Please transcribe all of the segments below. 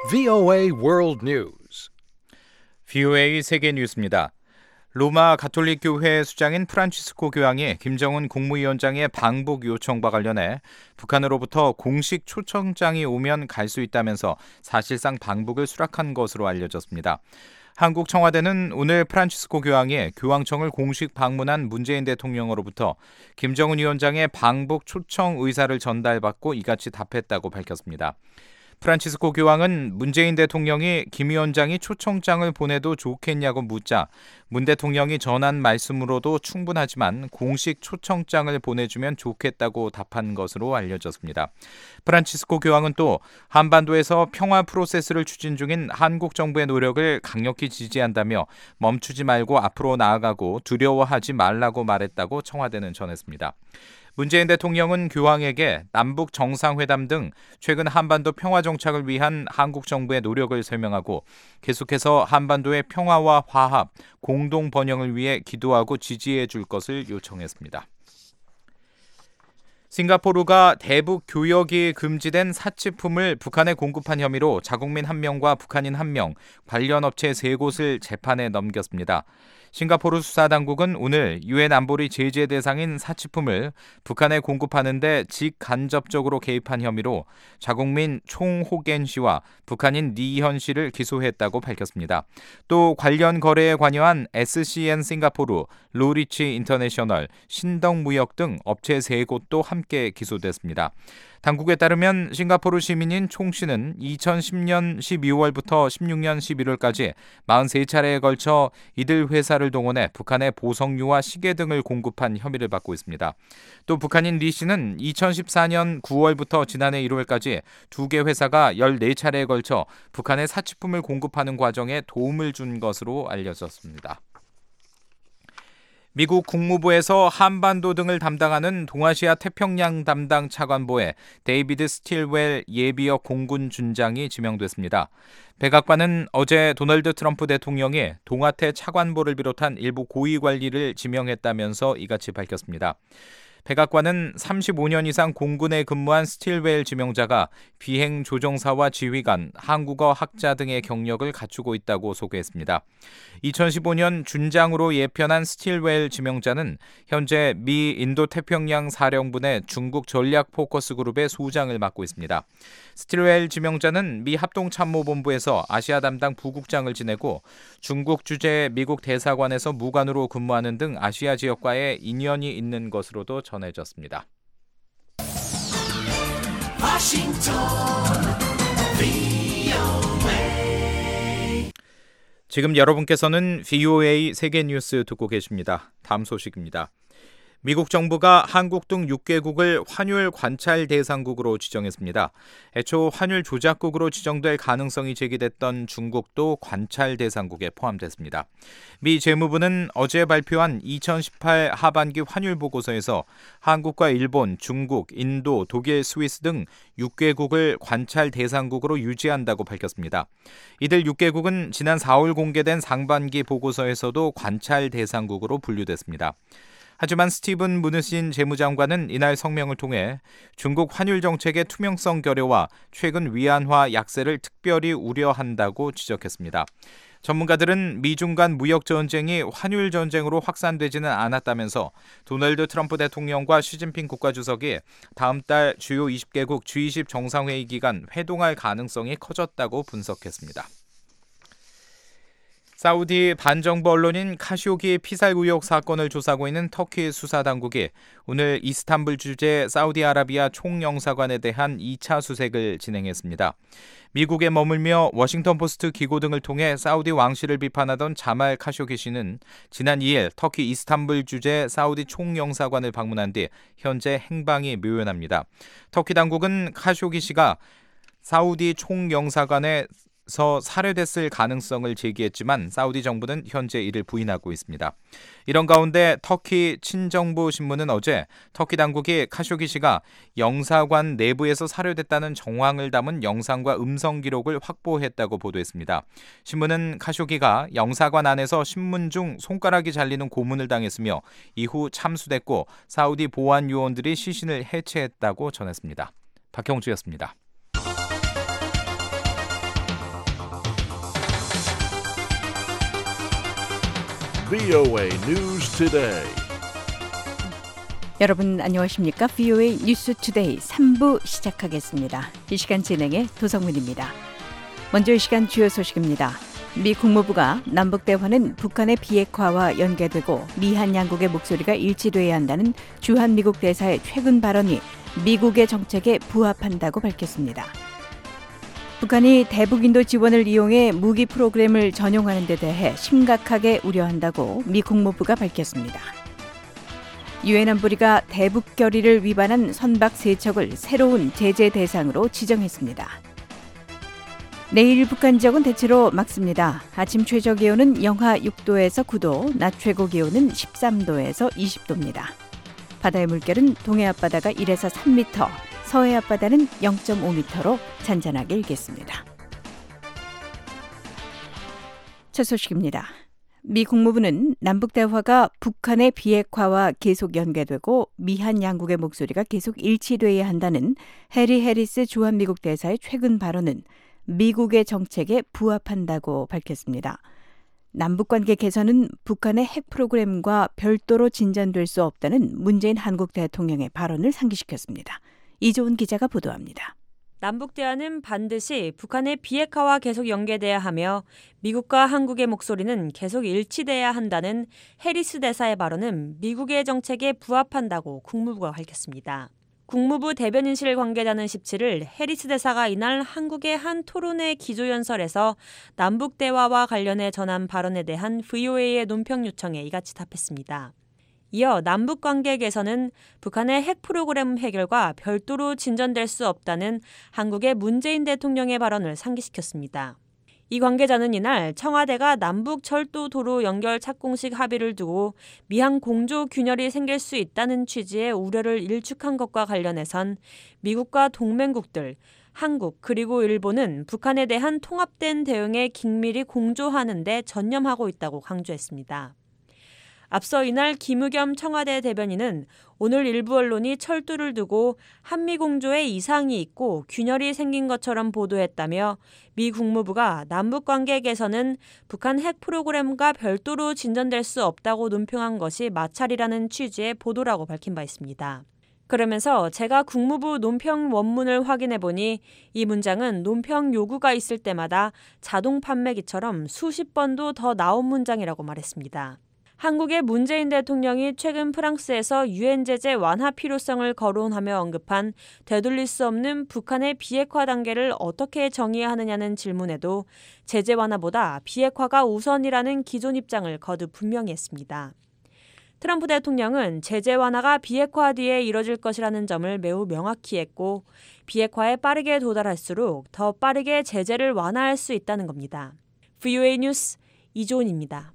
VOA World News. VOA 세계 뉴스입니다. 로마 가톨릭 교회 수장인 프란치스코 교황이 김정은 국무위원장의 방북 요청과 관련해 북한으로부터 공식 초청장이 오면 갈 수 있다면서 사실상 방북을 수락한 것으로 알려졌습니다. 한국 청와대는 오늘 프란치스코 교황이 교황청을 공식 방문한 문재인 대통령으로부터 김정은 위원장의 방북 초청 의사를 전달받고 이같이 답했다고 밝혔습니다. 프란치스코 교황은 문재인 대통령이 김 위원장이 초청장을 보내도 좋겠냐고 묻자 문 대통령이 전한 말씀으로도 충분하지만 공식 초청장을 보내주면 좋겠다고 답한 것으로 알려졌습니다. 프란치스코 교황은 또 한반도에서 평화 프로세스를 추진 중인 한국 정부의 노력을 강력히 지지한다며 멈추지 말고 앞으로 나아가고 두려워하지 말라고 말했다고 청와대는 전했습니다. 문재인 대통령은 교황에게 남북 정상회담 등 최근 한반도 평화 정착을 위한 한국 정부의 노력을 설명하고 계속해서 한반도의 평화와 화합, 공동 번영을 위해 기도하고 지지해 줄 것을 요청했습니다. 싱가포르가 대북 교역이 금지된 사치품을 북한에 공급한 혐의로 자국민 1명과 북한인 1명, 관련 업체 3곳을 재판에 넘겼습니다. 싱가포르 수사당국은 오늘 유엔 안보리 제재 대상인 사치품을 북한에 공급하는데 직간접적으로 개입한 혐의로 자국민 총호겐 씨와 북한인 리현 씨를 기소했다고 밝혔습니다. 또 관련 거래에 관여한 SCN 싱가포르, 로리치 인터내셔널, 신덕무역 등 업체 3곳도 함께 기소됐습니다. 당국에 따르면 싱가포르 시민인 총 씨는 2010년 12월부터 16년 11월까지 43차례에 걸쳐 이들 회사를 동원해 북한에 보석류와 시계 등을 공급한 혐의를 받고 있습니다. 또 북한인 리 씨는 2014년 9월부터 지난해 1월까지 2개 회사가 14차례에 걸쳐 북한에 사치품을 공급하는 과정에 도움을 준 것으로 알려졌습니다. 미국 국무부에서 한반도 등을 담당하는 동아시아 태평양 담당 차관보에 데이비드 스틸웰 예비역 공군 준장이 지명됐습니다. 백악관은 어제 도널드 트럼프 대통령이 동아태 차관보를 비롯한 일부 고위 관리를 지명했다면서 이같이 밝혔습니다. 백악관은 35년 이상 공군에 근무한 스틸웰 지명자가 비행 조종사와 지휘관, 한국어 학자 등의 경력을 갖추고 있다고 소개했습니다. 2015년 준장으로 예편한 스틸웰 지명자는 현재 미 인도태평양 사령부의 중국 전략 포커스 그룹의 소장을 맡고 있습니다. 스틸웰 지명자는 미 합동참모본부에서 아시아 담당 부국장을 지내고 중국 주재 미국 대사관에서 무관으로 근무하는 등 아시아 지역과의 인연이 있는 것으로도 전해졌습니다. 지금 여러분께서는 VOA 세계 뉴스 듣고 계십니다. 다음 소식입니다. 미국 정부가 한국 등 6개국을 환율 관찰 대상국으로 지정했습니다. 애초 환율 조작국으로 지정될 가능성이 제기됐던 중국도 관찰 대상국에 포함됐습니다. 미 재무부는 어제 발표한 2018 하반기 환율 보고서에서 한국과 일본, 중국, 인도, 독일, 스위스 등 6개국을 관찰 대상국으로 유지한다고 밝혔습니다. 이들 6개국은 지난 4월 공개된 상반기 보고서에서도 관찰 대상국으로 분류됐습니다. 하지만 스티븐 무누신 재무장관은 이날 성명을 통해 중국 환율 정책의 투명성 결여와 최근 위안화 약세를 특별히 우려한다고 지적했습니다. 전문가들은 미중 간 무역 전쟁이 환율 전쟁으로 확산되지는 않았다면서 도널드 트럼프 대통령과 시진핑 국가주석이 다음 달 주요 20개국 G20 정상회의 기간 회동할 가능성이 커졌다고 분석했습니다. 사우디 반정부 언론인 카쇼기 피살 의혹 사건을 조사하고 있는 터키 수사당국이 오늘 이스탄불 주재 사우디아라비아 총영사관에 대한 2차 수색을 진행했습니다. 미국에 머물며 워싱턴포스트 기고 등을 통해 사우디 왕실을 비판하던 자말 카쇼기 씨는 지난 2일 터키 이스탄불 주재 사우디 총영사관을 방문한 뒤 현재 행방이 묘연합니다. 터키 당국은 카쇼기 씨가 사우디 총영사관에 살해됐을 가능성을 제기했지만 사우디 정부는 현재 이를 부인하고 있습니다. 이런 가운데 터키 친정부 신문은 어제 터키 당국이 카쇼기 씨가 영사관 내부에서 살해됐다는 정황을 담은 영상과 음성 기록을 확보했다고 보도했습니다. 신문은 카쇼기가 영사관 안에서 신문 중 손가락이 잘리는 고문을 당했으며 이후 참수됐고 사우디 보안 요원들이 시신을 해체했다고 전했습니다. 박형주였습니다. VOA News Today. 여러분 안녕하십니까? VOA 뉴스 투데이 3부 시작하겠습니다. 이 시간 진행의 도성문입니다. 먼저 이 시간 주요 소식입니다. 미 국무부가 남북대화는 북한의 비핵화와 연계되고 미한 양국의 목소리가 일치돼야 한다는 주한 미국 대사의 최근 발언이 미국의 정책에 부합한다고 밝혔습니다. 북한이 대북인도 지원을 이용해 무기 프로그램을 전용하는 데 대해 심각하게 우려한다고 미 국무부가 밝혔습니다. 유엔 안보리가 대북 결의를 위반한 선박 3척을 새로운 제재 대상으로 지정했습니다. 내일 북한 지역은 대체로 맑습니다. 아침 최저 기온은 영하 6도에서 9도, 낮 최고 기온은 13도에서 20도입니다. 바다의 물결은 동해 앞바다가 1에서 3m, 서해 앞바다는 0.5m로 잔잔하게 일겠습니다. 첫 소식입니다. 미 국무부는 남북대화가 북한의 비핵화와 계속 연계되고 미한 양국의 목소리가 계속 일치돼야 한다는 해리 해리스 주한미국 대사의 최근 발언은 미국의 정책에 부합한다고 밝혔습니다. 남북관계 개선은 북한의 핵 프로그램과 별도로 진전될 수 없다는 문재인 한국 대통령의 발언을 상기시켰습니다. 이조은 기자가 보도합니다. 남북대화는 반드시 북한의 비핵화와 계속 연계돼야 하며 미국과 한국의 목소리는 계속 일치돼야 한다는 해리스 대사의 발언은 미국의 정책에 부합한다고 국무부가 밝혔습니다. 국무부 대변인실 관계자는 17일 해리스 대사가 이날 한국의 한 토론회 기조연설에서 남북대화와 관련해 전한 발언에 대한 VOA의 논평 요청에 이같이 답했습니다. 이어 남북관계 개선은 북한의 핵 프로그램 해결과 별도로 진전될 수 없다는 한국의 문재인 대통령의 발언을 상기시켰습니다. 이 관계자는 이날 청와대가 남북철도 도로 연결 착공식 합의를 두고 미한 공조 균열이 생길 수 있다는 취지의 우려를 일축한 것과 관련해선 미국과 동맹국들, 한국 그리고 일본은 북한에 대한 통합된 대응에 긴밀히 공조하는 데 전념하고 있다고 강조했습니다. 앞서 이날 김의겸 청와대 대변인은 오늘 일부 언론이 철도를 두고 한미 공조에 이상이 있고 균열이 생긴 것처럼 보도했다며 미 국무부가 남북관계 개선은 북한 핵 프로그램과 별도로 진전될 수 없다고 논평한 것이 마찰이라는 취지의 보도라고 밝힌 바 있습니다. 그러면서 제가 국무부 논평 원문을 확인해보니 이 문장은 논평 요구가 있을 때마다 자동 판매기처럼 수십 번도 더 나온 문장이라고 말했습니다. 한국의 문재인 대통령이 최근 프랑스에서 유엔 제재 완화 필요성을 거론하며 언급한 되돌릴 수 없는 북한의 비핵화 단계를 어떻게 정의하느냐는 질문에도 제재 완화보다 비핵화가 우선이라는 기존 입장을 거듭 분명히 했습니다. 트럼프 대통령은 제재 완화가 비핵화 뒤에 이뤄질 것이라는 점을 매우 명확히 했고 비핵화에 빠르게 도달할수록 더 빠르게 제재를 완화할 수 있다는 겁니다. VOA 뉴스 이조은입니다.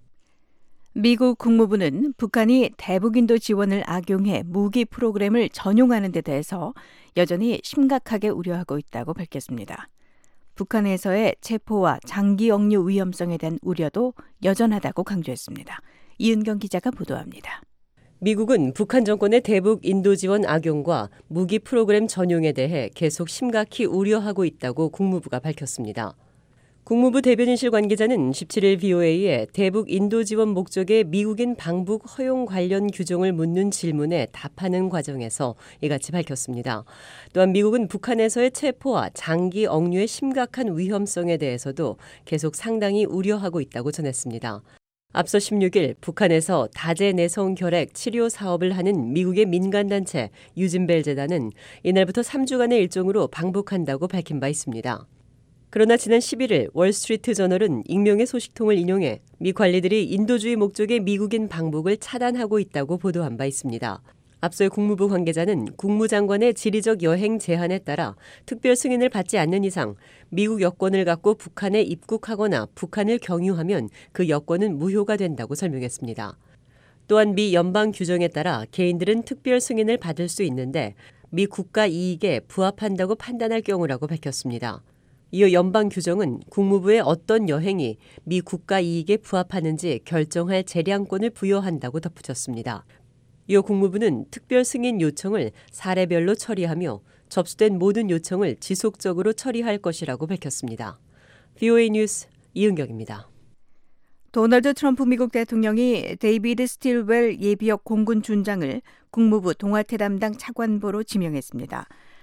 미국 국무부는 북한이 대북인도 지원을 악용해 무기 프로그램을 전용하는 데 대해서 여전히 심각하게 우려하고 있다고 밝혔습니다. 북한에서의 체포와 장기 억류 위험성에 대한 우려도 여전하다고 강조했습니다. 이은경 기자가 보도합니다. 미국은 북한 정권의 대북 인도 지원 악용과 무기 프로그램 전용에 대해 계속 심각히 우려하고 있다고 국무부가 밝혔습니다. 국무부 대변인실 관계자는 17일 VOA에 대북 인도 지원 목적의 미국인 방북 허용 관련 규정을 묻는 질문에 답하는 과정에서 이같이 밝혔습니다. 또한 미국은 북한에서의 체포와 장기 억류의 심각한 위험성에 대해서도 계속 상당히 우려하고 있다고 전했습니다. 앞서 16일 북한에서 다제 내성 결핵 치료 사업을 하는 미국의 민간단체 유진벨 재단은 이날부터 3주간의 일정으로 방북한다고 밝힌 바 있습니다. 그러나 지난 11일 월스트리트 저널은 익명의 소식통을 인용해 미 관리들이 인도주의 목적의 미국인 방북을 차단하고 있다고 보도한 바 있습니다. 앞서 국무부 관계자는 국무장관의 지리적 여행 제한에 따라 특별 승인을 받지 않는 이상 미국 여권을 갖고 북한에 입국하거나 북한을 경유하면 그 여권은 무효가 된다고 설명했습니다. 또한 미 연방 규정에 따라 개인들은 특별 승인을 받을 수 있는데 미 국가 이익에 부합한다고 판단할 경우라고 밝혔습니다. 이어 연방 규정은 국무부의 어떤 여행이 미 국가 이익에 부합하는지 결정할 재량권을 부여한다고 덧붙였습니다. 이어 국무부는 특별 승인 요청을 사례별로 처리하며 접수된 모든 요청을 지속적으로 처리할 것이라고 밝혔습니다. VOA 뉴스 이은경입니다. 도널드 트럼프 미국 대통령이 데이비드 스틸웰 예비역 공군 준장을 국무부 동아태 담당 차관보로 지명했습니다.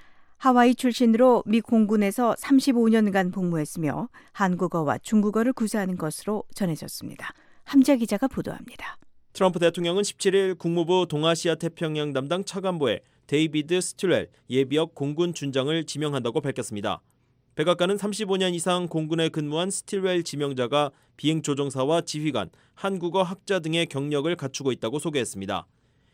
하와이 출신으로 미 공군에서 35년간 복무했으며 한국어와 중국어를 구사하는 것으로 전해졌습니다. 함재 기자가 보도합니다. 트럼프 대통령은 17일 국무부 동아시아 태평양 담당 차관보에 데이비드 스틸웰 예비역 공군 준장을 지명한다고 밝혔습니다. 백악관은 35년 이상 공군에 근무한 스틸웰 지명자가 비행조종사와 지휘관, 한국어 학자 등의 경력을 갖추고 있다고 소개했습니다.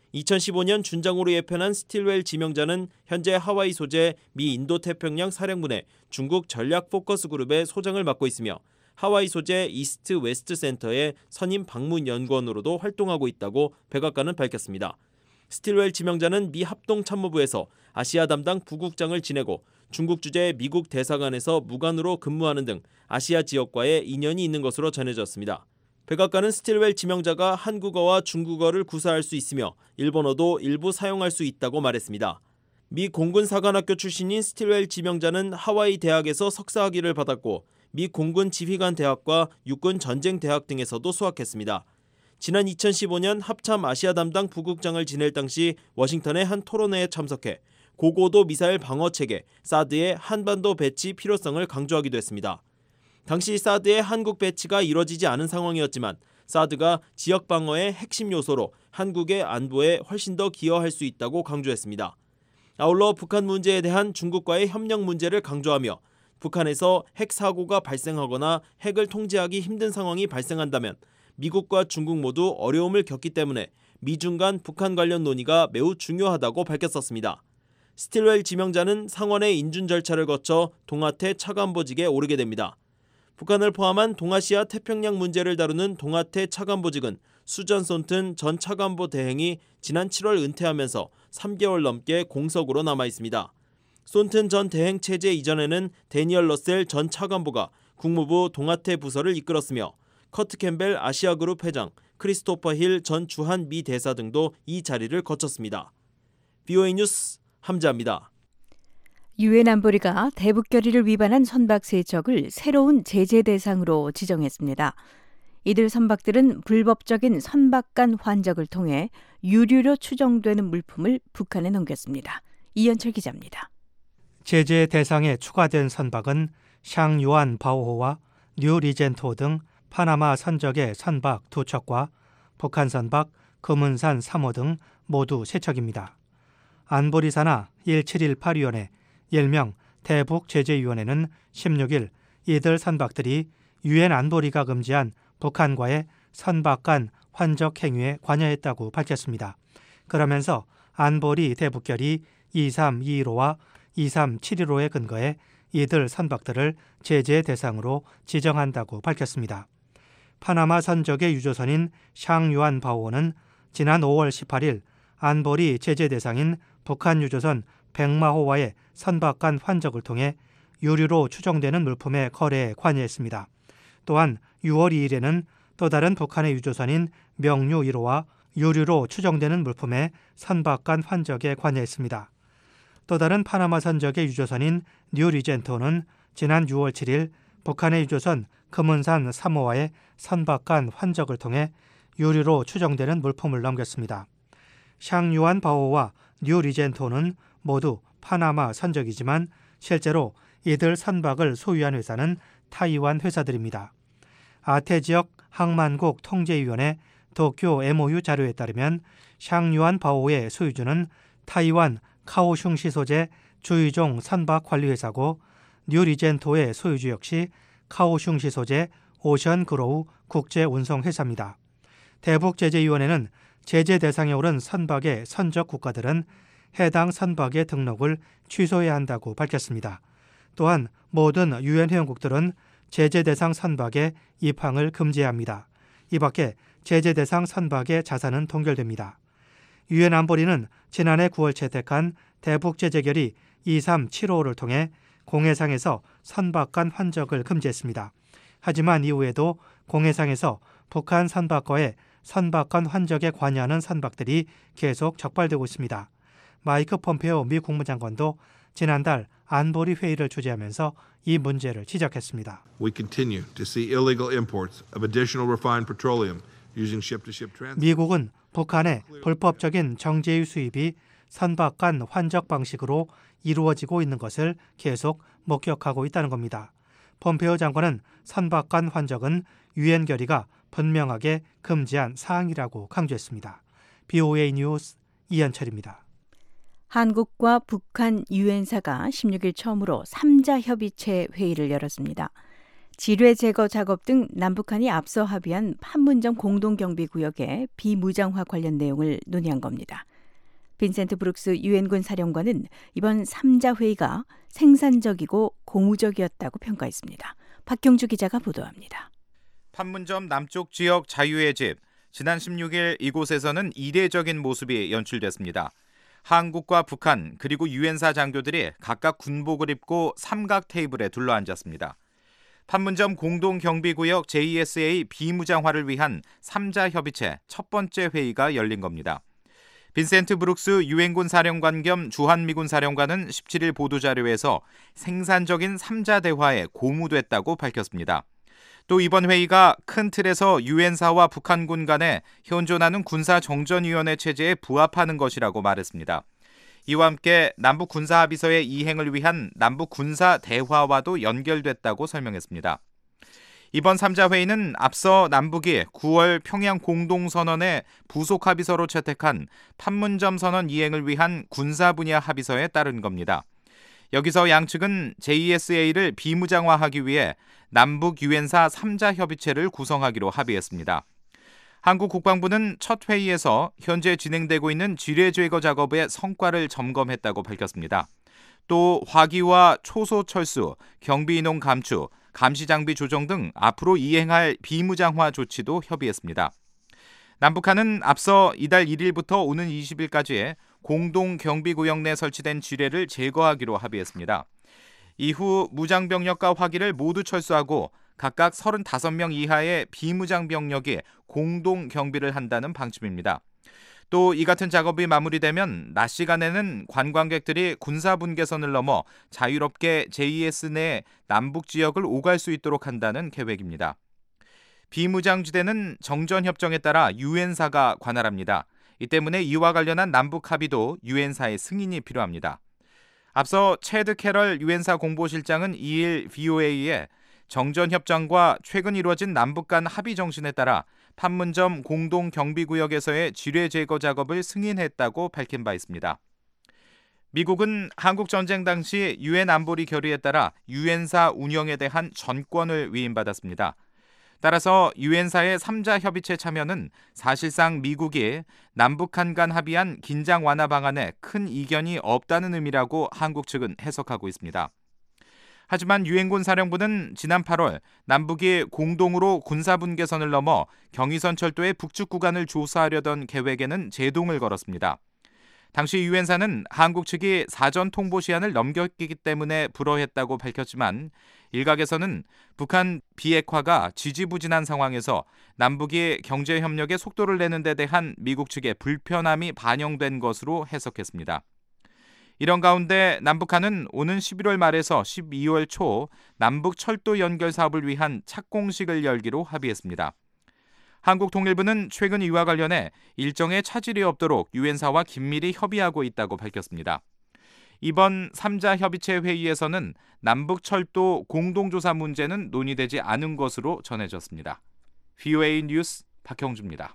2015년 준장으로 예편한 스틸웰 지명자는 현재 하와이 소재 미 인도태평양 사령부내 중국 전략 포커스 그룹의 소장을 맡고 있으며 하와이 소재 이스트 웨스트 센터의 선임 방문 연구원으로도 활동하고 있다고 백악관은 밝혔습니다. 스틸웰 지명자는 미 합동참모부에서 아시아 담당 부국장을 지내고 중국 주재 미국 대사관에서 무관으로 근무하는 등 아시아 지역과의 인연이 있는 것으로 전해졌습니다. 백악관은 스틸웰 지명자가 한국어와 중국어를 구사할 수 있으며 일본어도 일부 사용할 수 있다고 말했습니다. 미 공군 사관학교 출신인 스틸웰 지명자는 하와이 대학에서 석사학위를 받았고 미 공군 지휘관 대학과 육군 전쟁 대학 등에서도 수학했습니다. 지난 2015년 합참 아시아 담당 부국장을 지낼 당시 워싱턴의 한 토론회에 참석해 고고도 미사일 방어 체계 사드의 한반도 배치 필요성을 강조하기도 했습니다. 당시 사드의 한국 배치가 이뤄지지 않은 상황이었지만 사드가 지역 방어의 핵심 요소로 한국의 안보에 훨씬 더 기여할 수 있다고 강조했습니다. 아울러 북한 문제에 대한 중국과의 협력 문제를 강조하며 북한에서 핵 사고가 발생하거나 핵을 통제하기 힘든 상황이 발생한다면 미국과 중국 모두 어려움을 겪기 때문에 미중 간 북한 관련 논의가 매우 중요하다고 밝혔었습니다. 스틸웰 지명자는 상원의 인준 절차를 거쳐 동아태 차관보직에 오르게 됩니다. 북한을 포함한 동아시아 태평양 문제를 다루는 동아태 차관보직은 수전 손튼 전 차관보 대행이 지난 7월 은퇴하면서 3개월 넘게 공석으로 남아 있습니다. 손튼 전 대행 체제 이전에는 데니얼 러셀 전 차관보가 국무부 동아태 부서를 이끌었으며 커트 캠벨 아시아그룹 회장, 크리스토퍼 힐 전 주한 미 대사 등도 이 자리를 거쳤습니다. VOA 뉴스 함재합니다. 유엔 안보리가 대북 결의를 위반한 선박 3척을 새로운 제재 대상으로 지정했습니다. 이들 선박들은 불법적인 선박 간 환적을 통해 유류로 추정되는 물품을 북한에 넘겼습니다. 이현철 기자입니다. 제재 대상에 추가된 선박은 샹유안 바오호와 뉴 리젠토 등 파나마 선적의 선박 2척과 북한 선박 금은산 3호 등 모두 3척입니다. 안보리 산하 1718위원회 일명 대북제재위원회는 16일 이들 선박들이 유엔 안보리가 금지한 북한과의 선박 간 환적 행위에 관여했다고 밝혔습니다. 그러면서 안보리 대북결의 2321호와 2371호에 근거해 이들 선박들을 제재 대상으로 지정한다고 밝혔습니다. 파나마 선적의 유조선인 샹유안 바오호는 지난 5월 18일 안보리 제재 대상인 북한 유조선 백마호와의 선박 간 환적을 통해 유류로 추정되는 물품의 거래에 관여했습니다. 또한 6월 2일에는 또 다른 북한의 유조선인 명류 1호와 유류로 추정되는 물품의 선박 간 환적에 관여했습니다. 또 다른 파나마 선적의 유조선인 뉴 리젠토는 지난 6월 7일 북한의 유조선 금은산 3호와의 선박 간 환적을 통해 유류로 추정되는 물품을 넘겼습니다. 샹유안 바오와 뉴 리젠토는 모두 파나마 선적이지만 실제로 이들 선박을 소유한 회사는 타이완 회사들입니다. 아태지역 항만국 통제위원회 도쿄 MOU 자료에 따르면 샹유안 바오의 소유주는 타이완 카오슝시 소재 주의종 선박 관리회사고 뉴 리젠토의 소유주 역시 카오슝시 소재 오션그로우 국제운송회사입니다. 대북제재위원회는 제재 대상에 오른 선박의 선적 국가들은 해당 선박의 등록을 취소해야 한다고 밝혔습니다. 또한 모든 유엔 회원국들은 제재 대상 선박의 입항을 금지해야 합니다. 이 밖에 제재 대상 선박의 자산은 동결됩니다. 유엔 안보리는 지난해 9월 채택한 대북제재결의 2375호를 통해 공해상에서 선박 간 환적을 금지했습니다. 하지만 이후에도 공해상에서 북한 선박과의 선박 간 환적에 관여하는 선박들이 계속 적발되고 있습니다. 마이크 폼페오 미 국무장관도 지난달 안보리 회의를 주재하면서 이 문제를 지적했습니다. We continue to see illegal imports of additional refined petroleum using ship-to-ship transit. 미국은 북한의 불법적인 정제유 수입이 선박 간 환적 방식으로 이루어지고 있는 것을 계속 목격하고 있다는 겁니다. 폼페오 장관은 선박 간 환적은 유엔 결의가 분명하게 금지한 사항이라고 강조했습니다. BOA 뉴스 이현철입니다. 한국과 북한 유엔사가 16일 처음으로 3자 협의체 회의를 열었습니다. 지뢰 제거 작업 등 남북한이 앞서 합의한 판문점 공동경비구역의 비무장화 관련 내용을 논의한 겁니다. 빈센트 브룩스 유엔군 사령관은 이번 3자 회의가 생산적이고 고무적이었다고 평가했습니다. 박경주 기자가 보도합니다. 판문점 남쪽 지역 자유의 집, 지난 16일 이곳에서는 이례적인 모습이 연출됐습니다. 한국과 북한 그리고 유엔사 장교들이 각각 군복을 입고 삼각 테이블에 둘러앉았습니다. 판문점 공동경비구역 JSA 비무장화를 위한 3자 협의체 첫 번째 회의가 열린 겁니다. 빈센트 브룩스 유엔군 사령관 겸 주한미군 사령관은 17일 보도자료에서 생산적인 3자 대화에 고무됐다고 밝혔습니다. 또 이번 회의가 큰 틀에서 유엔사와 북한군 간에 현존하는 군사정전위원회 체제에 부합하는 것이라고 말했습니다. 이와 함께 남북 군사합의서의 이행을 위한 남북 군사 대화와도 연결됐다고 설명했습니다. 이번 3자 회의는 앞서 남북이 9월 평양 공동선언의 부속 합의서로 채택한 판문점 선언 이행을 위한 군사 분야 합의서에 따른 겁니다. 여기서 양측은 JSA를 비무장화하기 위해 남북 유엔사 3자 협의체를 구성하기로 합의했습니다. 한국 국방부는 첫 회의에서 현재 진행되고 있는 지뢰 제거 작업의 성과를 점검했다고 밝혔습니다. 또 화기와 초소 철수, 경비 인원 감축, 감시 장비 조정 등 앞으로 이행할 비무장화 조치도 협의했습니다. 남북한은 앞서 이달 1일부터 오는 20일까지 공동 경비구역 내 설치된 지뢰를 제거하기로 합의했습니다. 이후 무장병력과 화기를 모두 철수하고 각각 35명 이하의 비무장 병력이 공동 경비를 한다는 방침입니다. 또 이 같은 작업이 마무리되면 낮 시간에는 관광객들이 군사분계선을 넘어 자유롭게 JS 내 남북 지역을 오갈 수 있도록 한다는 계획입니다. 비무장지대는 정전협정에 따라 유엔사가 관할합니다. 이 때문에 이와 관련한 남북 합의도 유엔사의 승인이 필요합니다. 앞서 체드 캐럴 유엔사 공보실장은 2일 VOA에 정전협정과 최근 이루어진 남북 간 합의 정신에 따라 판문점 공동경비구역에서의 지뢰 제거 작업을 승인했다고 밝힌 바 있습니다. 미국은 한국 전쟁 당시 유엔 안보리 결의에 따라 유엔사 운영에 대한 전권을 위임받았습니다. 따라서 유엔사의 3자 협의체 참여는 사실상 미국이 남북한 간 합의한 긴장 완화 방안에 큰 이견이 없다는 의미라고 한국 측은 해석하고 있습니다. 하지만 유엔군 사령부는 지난 8월 남북이 공동으로 군사분계선을 넘어 경의선 철도의 북측 구간을 조사하려던 계획에는 제동을 걸었습니다. 당시 유엔사는 한국 측이 사전 통보 시한을 넘겼기 때문에 불허했다고 밝혔지만 일각에서는 북한 비핵화가 지지부진한 상황에서 남북이 경제협력에 속도를 내는 데 대한 미국 측의 불편함이 반영된 것으로 해석했습니다. 이런 가운데 남북한은 오는 11월 말에서 12월 초 남북 철도 연결 사업을 위한 착공식을 열기로 합의했습니다. 한국통일부는 최근 이와 관련해 일정에 차질이 없도록 유엔사와 긴밀히 협의하고 있다고 밝혔습니다. 이번 3자 협의체 회의에서는 남북 철도 공동조사 문제는 논의되지 않은 것으로 전해졌습니다. VOA 뉴스 박형주입니다.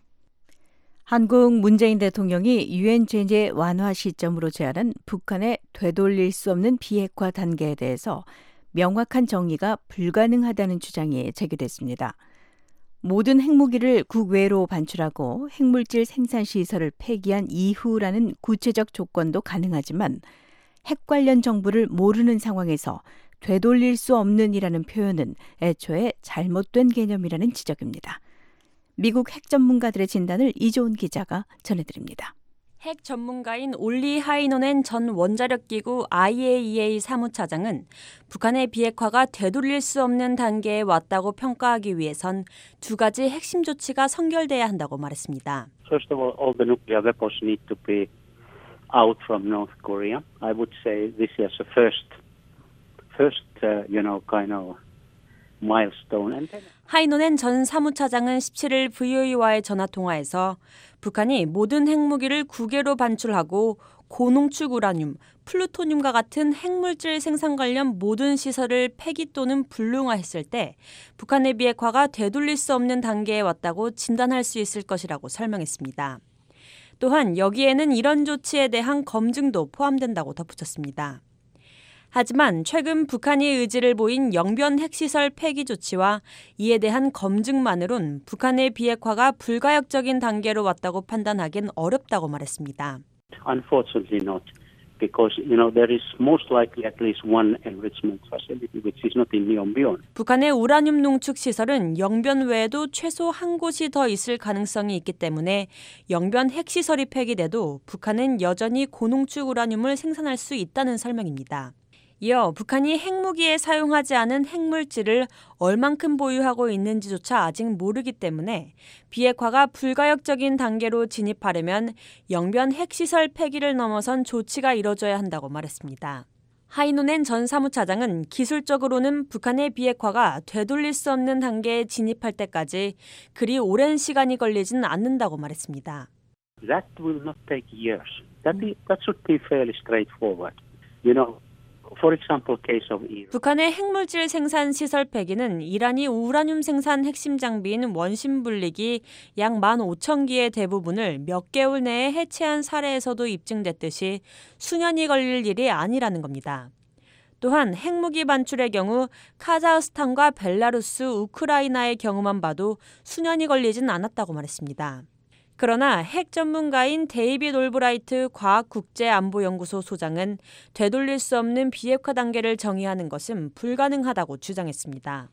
한국 문재인 대통령이 유엔 제재 완화 시점으로 제안한 북한의 되돌릴 수 없는 비핵화 단계에 대해서 명확한 정의가 불가능하다는 주장이 제기됐습니다. 모든 핵무기를 국외로 반출하고 핵물질 생산 시설을 폐기한 이후라는 구체적 조건도 가능하지만 핵 관련 정보를 모르는 상황에서 되돌릴 수 없는이라는 표현은 애초에 잘못된 개념이라는 지적입니다. 미국 핵 전문가들의 진단을 이조은 기자가 전해드립니다. 핵 전문가인 올리 하이노넨 전 원자력기구 IAEA 사무차장은 북한의 비핵화가 되돌릴 수 없는 단계에 왔다고 평가하기 위해선 두 가지 핵심 조치가 선결돼야 한다고 말했습니다. First of all the nuclear weapons need to be out from North Korea. I would say this is a first kind of milestone. And then 하이노넨 전 사무차장은 17일 VOA와의 전화통화에서 북한이 모든 핵무기를 국외로 반출하고 고농축 우라늄, 플루토늄과 같은 핵물질 생산 관련 모든 시설을 폐기 또는 불능화했을 때 북한의 비핵화가 되돌릴 수 없는 단계에 왔다고 진단할 수 있을 것이라고 설명했습니다. 또한 여기에는 이런 조치에 대한 검증도 포함된다고 덧붙였습니다. 하지만 최근 북한이 의지를 보인 영변 핵시설 폐기 조치와 이에 대한 검증만으론 북한의 비핵화가 불가역적인 단계로 왔다고 판단하기는 어렵다고 말했습니다. Unfortunately not, because there is most likely at least one enrichment facility which is not in Yongbyon. 북한의 우라늄 농축 시설은 영변 외에도 최소 한 곳이 더 있을 가능성이 있기 때문에 영변 핵시설이 폐기돼도 북한은 여전히 고농축 우라늄을 생산할 수 있다는 설명입니다. 이어 북한이 핵무기에 사용하지 않은 핵물질을 얼만큼 보유하고 있는지조차 아직 모르기 때문에 비핵화가 불가역적인 단계로 진입하려면 영변 핵시설 폐기를 넘어선 조치가 이뤄져야 한다고 말했습니다. 하이노넨 전 사무차장은 기술적으로는 북한의 비핵화가 되돌릴 수 없는 단계에 진입할 때까지 그리 오랜 시간이 걸리진 않는다고 말했습니다. That will not take years. That should be fairly straightforward. For example, case of Iran. 북한의 핵물질 생산 시설 폐기는 이란이 우라늄 생산 핵심 장비인 원심 분리기 약 15,000기의 대부분을 몇 개월 내에 해체한 사례에서도 입증됐듯이 수년이 걸릴 일이 아니라는 겁니다. 또한 핵무기 반출의 경우 카자흐스탄과 벨라루스, 우크라이나의 경우만 봐도 수년이 걸리진 않았다고 말했습니다. 그러나 핵 전문가인 데이빗 올브라이트 과학국제안보연구소 소장은 되돌릴 수 없는 비핵화 단계를 정의하는 것은 불가능하다고 주장했습니다.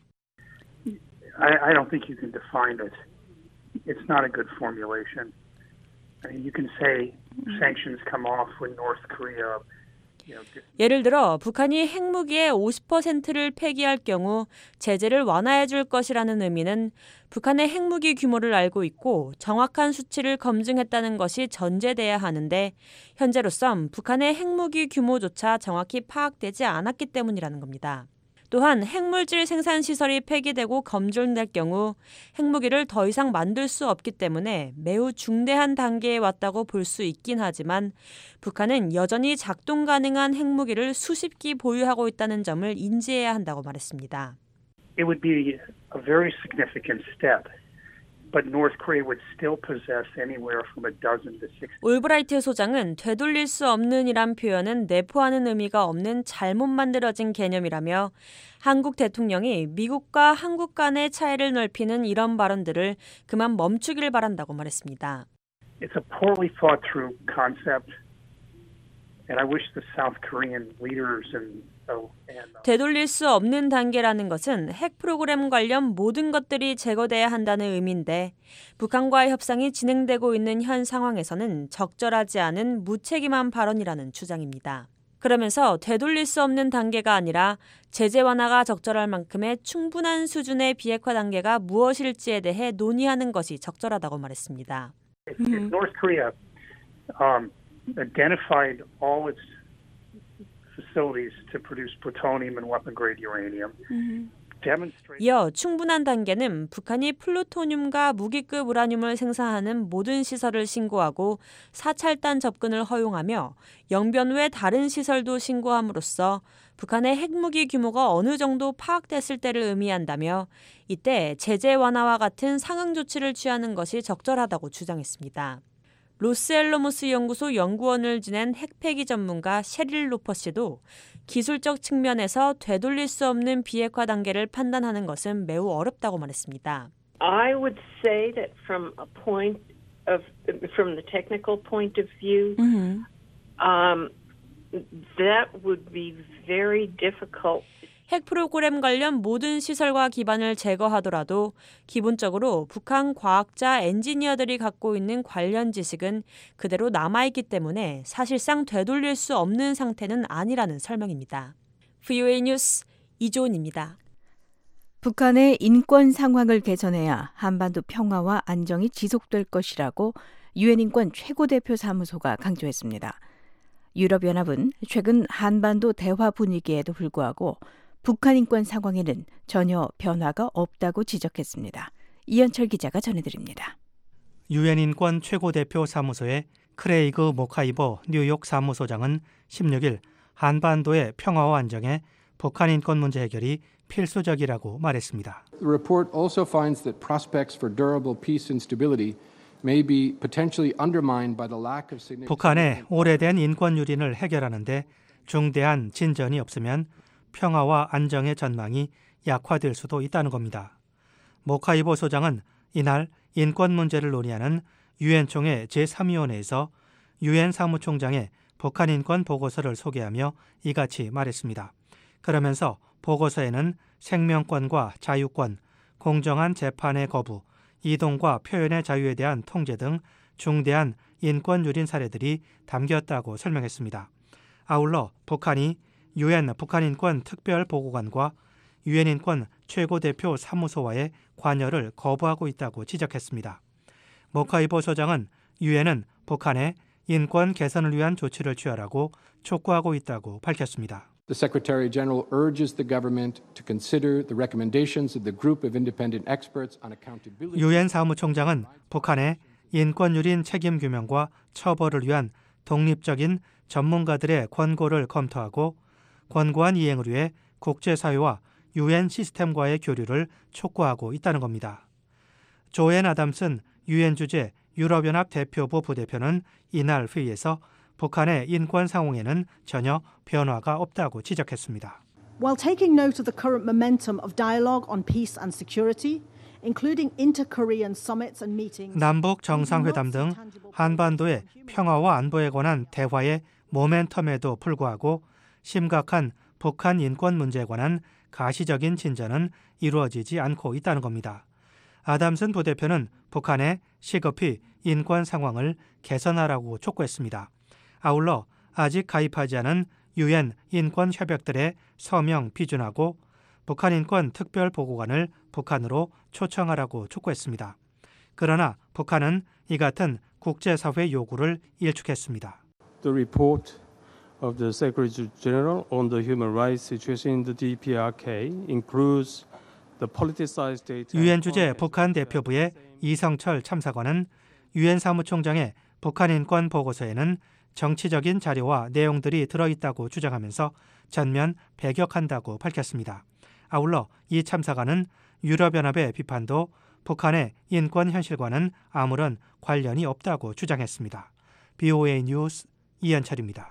I don't think you can define it. It's not a good formulation. I mean, you can say sanctions come off when North Korea. 예를 들어 북한이 핵무기의 50%를 폐기할 경우 제재를 완화해 줄 것이라는 의미는 북한의 핵무기 규모를 알고 있고 정확한 수치를 검증했다는 것이 전제돼야 하는데 현재로선 북한의 핵무기 규모조차 정확히 파악되지 않았기 때문이라는 겁니다. 또한 핵물질 생산 시설이 폐기되고 검증될 경우 핵무기를 더 이상 만들 수 없기 때문에 매우 중대한 단계에 왔다고 볼 수 있긴 하지만 북한은 여전히 작동 가능한 핵무기를 수십 기 보유하고 있다는 점을 인지해야 한다고 말했습니다. It would be a very significant step, but North Korea would still possess anywhere from 12 to 16. 올브라이트 소장은 되돌릴 수 없는이란 표현은 내포하는 의미가 없는 잘못 만들어진 개념이라며 한국 대통령이 미국과 한국 간의 차이를 넓히는 이런 발언들을 그만 멈추길 바란다고 말했습니다. It's a poorly thought through concept, and I wish the South Korean leaders and 되돌릴 수 없는 단계라는 것은 핵 프로그램 관련 모든 것들이 제거돼야 한다는 의미인데 북한과의 협상이 진행되고 있는 현 상황에서는 적절하지 않은 무책임한 발언이라는 주장입니다. 그러면서 되돌릴 수 없는 단계가 아니라 제재 완화가 적절할 만큼의 충분한 수준의 비핵화 단계가 무엇일지에 대해 논의하는 것이 적절하다고 말했습니다. North Korea identified all its facilities to produce plutonium and weapon-grade uranium. 이어 충분한 단계는 북한이 플루토늄과 무기급 우라늄을 생산하는 모든 시설을 신고하고 사찰단 접근을 허용하며 영변 외 다른 시설도 신고함으로써 북한의 핵무기 규모가 어느 정도 파악됐을 때를 의미한다며 이때 제재 완화와 같은 상응 조치를 취하는 것이 적절하다고 주장했습니다. 로스앨러모스 연구소 연구원을 지낸 핵폐기 전문가 셰릴 로퍼 씨도 기술적 측면에서 되돌릴 수 없는 비핵화 단계를 판단하는 것은 매우 어렵다고 말했습니다. I would say that from the technical point of view, that would be very difficult. 핵 프로그램 관련 모든 시설과 기반을 제거하더라도 기본적으로 북한 과학자, 엔지니어들이 갖고 있는 관련 지식은 그대로 남아있기 때문에 사실상 되돌릴 수 없는 상태는 아니라는 설명입니다. VOA 뉴스 이조은입니다. 북한의 인권 상황을 개선해야 한반도 평화와 안정이 지속될 것이라고 유엔 인권 최고대표 사무소가 강조했습니다. 유럽연합은 최근 한반도 대화 분위기에도 불구하고 북한 인권 상황에는 전혀 변화가 없다고 지적했습니다. 이현철 기자가 전해드립니다. 유엔 인권 최고대표 사무소의 크레이그 모카이버 뉴욕 사무소장은 16일 한반도의 평화와 안정에 북한 인권 문제 해결이 필수적이라고 말했습니다. The report also finds that prospects for durable peace and stability may be potentially undermined by the lack of significant. 북한의 오래된 인권 유린을 해결하는 데 중대한 진전이 없으면 평화와 안정의 전망이 약화될 수도 있다는 겁니다. 모카이보 소장은 이날 인권 문제를 논의하는 유엔 총회 제3위원회에서 유엔 사무총장의 북한 인권 보고서를 소개하며 이같이 말했습니다. 그러면서 보고서에는 생명권과 자유권, 공정한 재판의 거부, 이동과 표현의 자유에 대한 통제 등 중대한 인권 유린 사례들이 담겼다고 설명했습니다. 아울러 북한이 유엔 북한인권 특별보고관과 유엔 인권 최고대표 사무소와의 관여를 거부하고 있다고 지적했습니다. 모카이보 소장은 유엔은 북한의 인권 개선을 위한 조치를 취하라고 촉구하고 있다고 밝혔습니다. The Secretary General urges the government to consider the recommendations of the group of independent experts on accountability. 유엔 사무총장은 북한의 인권 유린 책임 규명과 처벌을 위한 독립적인 전문가들의 권고를 검토하고 권고안 이행을 위해 국제사회와 유엔 시스템과의 교류를 촉구하고 있다는 겁니다. 조앤 아담슨 유엔 주재 유럽연합 대표부 부대표는 이날 회의에서 북한의 인권 상황에는 전혀 변화가 없다고 지적했습니다. While taking note of the current momentum of dialogue on peace and security, including inter-Korean summits and meetings, 남북 정상회담 등 한반도의 평화와 안보에 관한 대화의 모멘텀에도 불구하고 심각한 북한 인권 문제에 관한 가시적인 진전은 이루어지지 않고 있다는 겁니다. 아담슨 부대표는 북한의 시급히 인권 상황을 개선하라고 촉구했습니다. 아울러 아직 가입하지 않은 유엔 인권 협약들에 서명批准하고 북한 인권 특별보고관을 북한으로 초청하라고 촉구했습니다. 그러나 북한은 이 같은 국제사회 요구를 일축했습니다. The report of the Secretary General on the human rights situation in the DPRK includes the politicized data. 유엔 주재 북한 대표부의 이성철 참사관은 유엔 사무총장의 북한 인권 보고서에는 정치적인 자료와 내용들이 들어있다고 주장하면서 전면 배격한다고 밝혔습니다. 아울러 이 참사관은 유럽연합의 비판도 북한의 인권 현실과는 아무런 관련이 없다고 주장했습니다. BOA 뉴스 이현철입니다.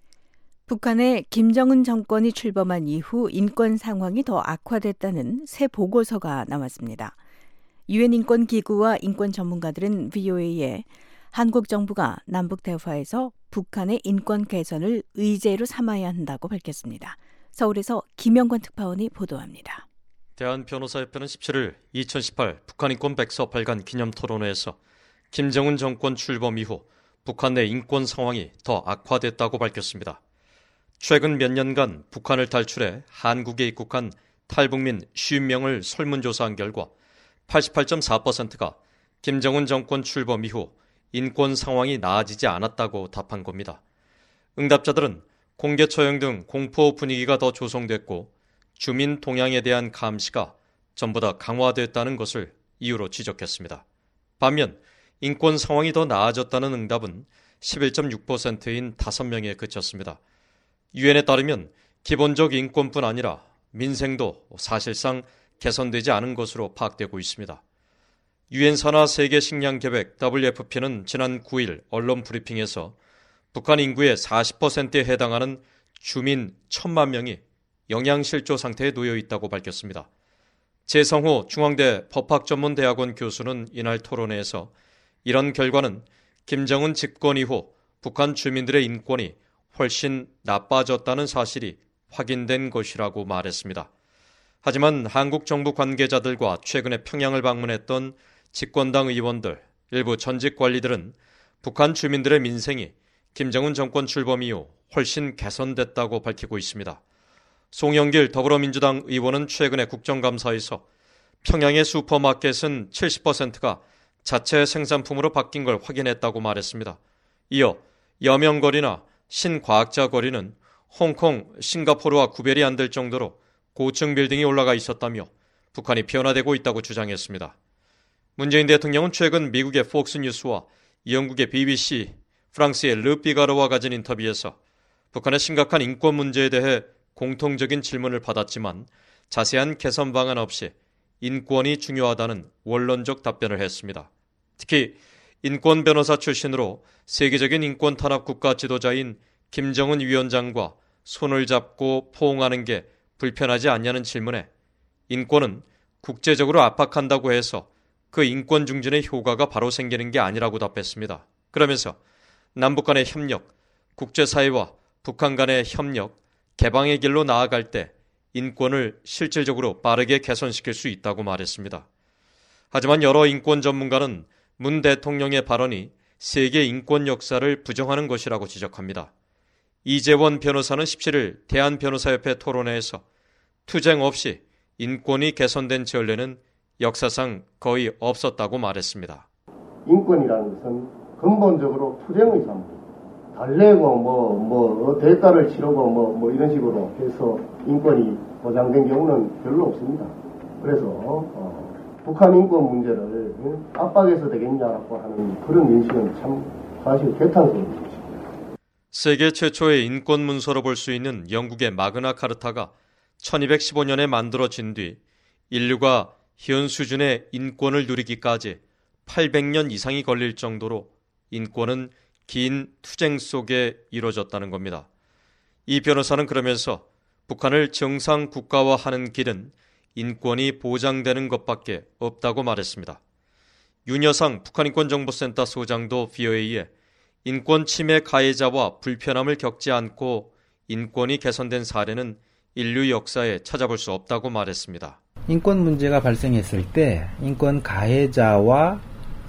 북한의 김정은 정권이 출범한 이후 인권 상황이 더 악화됐다는 새 보고서가 나왔습니다. 유엔 인권기구와 인권 전문가들은 VOA에 한국 정부가 남북 대화에서 북한의 인권 개선을 의제로 삼아야 한다고 밝혔습니다. 서울에서 김영관 특파원이 보도합니다. 대한변호사협회는 17일 2018 북한인권 148간 기념토론회에서 김정은 정권 출범 이후 북한 내 인권 상황이 더 악화됐다고 밝혔습니다. 최근 몇 년간 북한을 탈출해 한국에 입국한 탈북민 50명을 설문조사한 결과 88.4%가 김정은 정권 출범 이후 인권 상황이 나아지지 않았다고 답한 겁니다. 응답자들은 공개 처형 등 공포 분위기가 더 조성됐고 주민 동향에 대한 감시가 전부 다 강화됐다는 것을 이유로 지적했습니다. 반면 인권 상황이 더 나아졌다는 응답은 11.6%인 5명에 그쳤습니다. 유엔에 따르면 기본적 인권뿐 아니라 민생도 사실상 개선되지 않은 것으로 파악되고 있습니다. 유엔 산하 세계 식량 계획 WFP는 지난 9일 언론 브리핑에서 북한 인구의 40%에 해당하는 주민 1,000만 명이 영양실조 상태에 놓여 있다고 밝혔습니다. 재성호 중앙대 법학전문대학원 교수는 이날 토론회에서 이런 결과는 김정은 집권 이후 북한 주민들의 인권이 훨씬 나빠졌다는 사실이 확인된 것이라고 말했습니다. 하지만 한국 정부 관계자들과 최근에 평양을 방문했던 집권당 의원들, 일부 전직 관리들은 북한 주민들의 민생이 김정은 정권 출범 이후 훨씬 개선됐다고 밝히고 있습니다. 송영길 더불어민주당 의원은 최근에 국정감사에서 평양의 슈퍼마켓은 70%가 자체 생산품으로 바뀐 걸 확인했다고 말했습니다. 이어 여명거리나 신과학자 거리는 홍콩, 싱가포르와 구별이 안 될 정도로 고층 빌딩이 올라가 있었다며 북한이 변화되고 있다고 주장했습니다. 문재인 대통령은 최근 미국의 폭스뉴스와 영국의 BBC, 프랑스의 르피가르와 가진 인터뷰에서 북한의 심각한 인권 문제에 대해 공통적인 질문을 받았지만 자세한 개선 방안 없이 인권이 중요하다는 원론적 답변을 했습니다. 특히 인권 변호사 출신으로 세계적인 인권 탄압 국가 지도자인 김정은 위원장과 손을 잡고 포옹하는 게 불편하지 않냐는 질문에 인권은 국제적으로 압박한다고 해서 그 인권 중진의 효과가 바로 생기는 게 아니라고 답했습니다. 그러면서 남북 간의 협력, 국제사회와 북한 간의 협력, 개방의 길로 나아갈 때 인권을 실질적으로 빠르게 개선시킬 수 있다고 말했습니다. 하지만 여러 인권 전문가는 문 대통령의 발언이 세계 인권 역사를 부정하는 것이라고 지적합니다. 이재원 변호사는 17일 대한변호사협회 토론회에서 투쟁 없이 인권이 개선된 전례는 역사상 거의 없었다고 말했습니다. 인권이라는 것은 근본적으로 투쟁의 산물. 달래고 대가를 치르고 이런 식으로 해서 인권이 보장된 경우는 별로 없습니다. 그래서 북한 인권 문제를 압박해서 되겠냐라고 하는 그런 인식은 참 사실 개탄스러운 것입니다. 세계 최초의 인권 문서로 볼 수 있는 영국의 마그나 카르타가 1215년에 만들어진 뒤 인류가 현 수준의 인권을 누리기까지 800년 이상이 걸릴 정도로 인권은 긴 투쟁 속에 이루어졌다는 겁니다. 이 변호사는 그러면서 북한을 정상 국가화하는 길은 인권이 보장되는 것밖에 없다고 말했습니다. 윤여상 북한인권정보센터 소장도 VOA에 인권 침해 가해자와 불편함을 겪지 않고 인권이 개선된 사례는 인류 역사에 찾아볼 수 없다고 말했습니다. 인권 문제가 발생했을 때 인권 가해자와의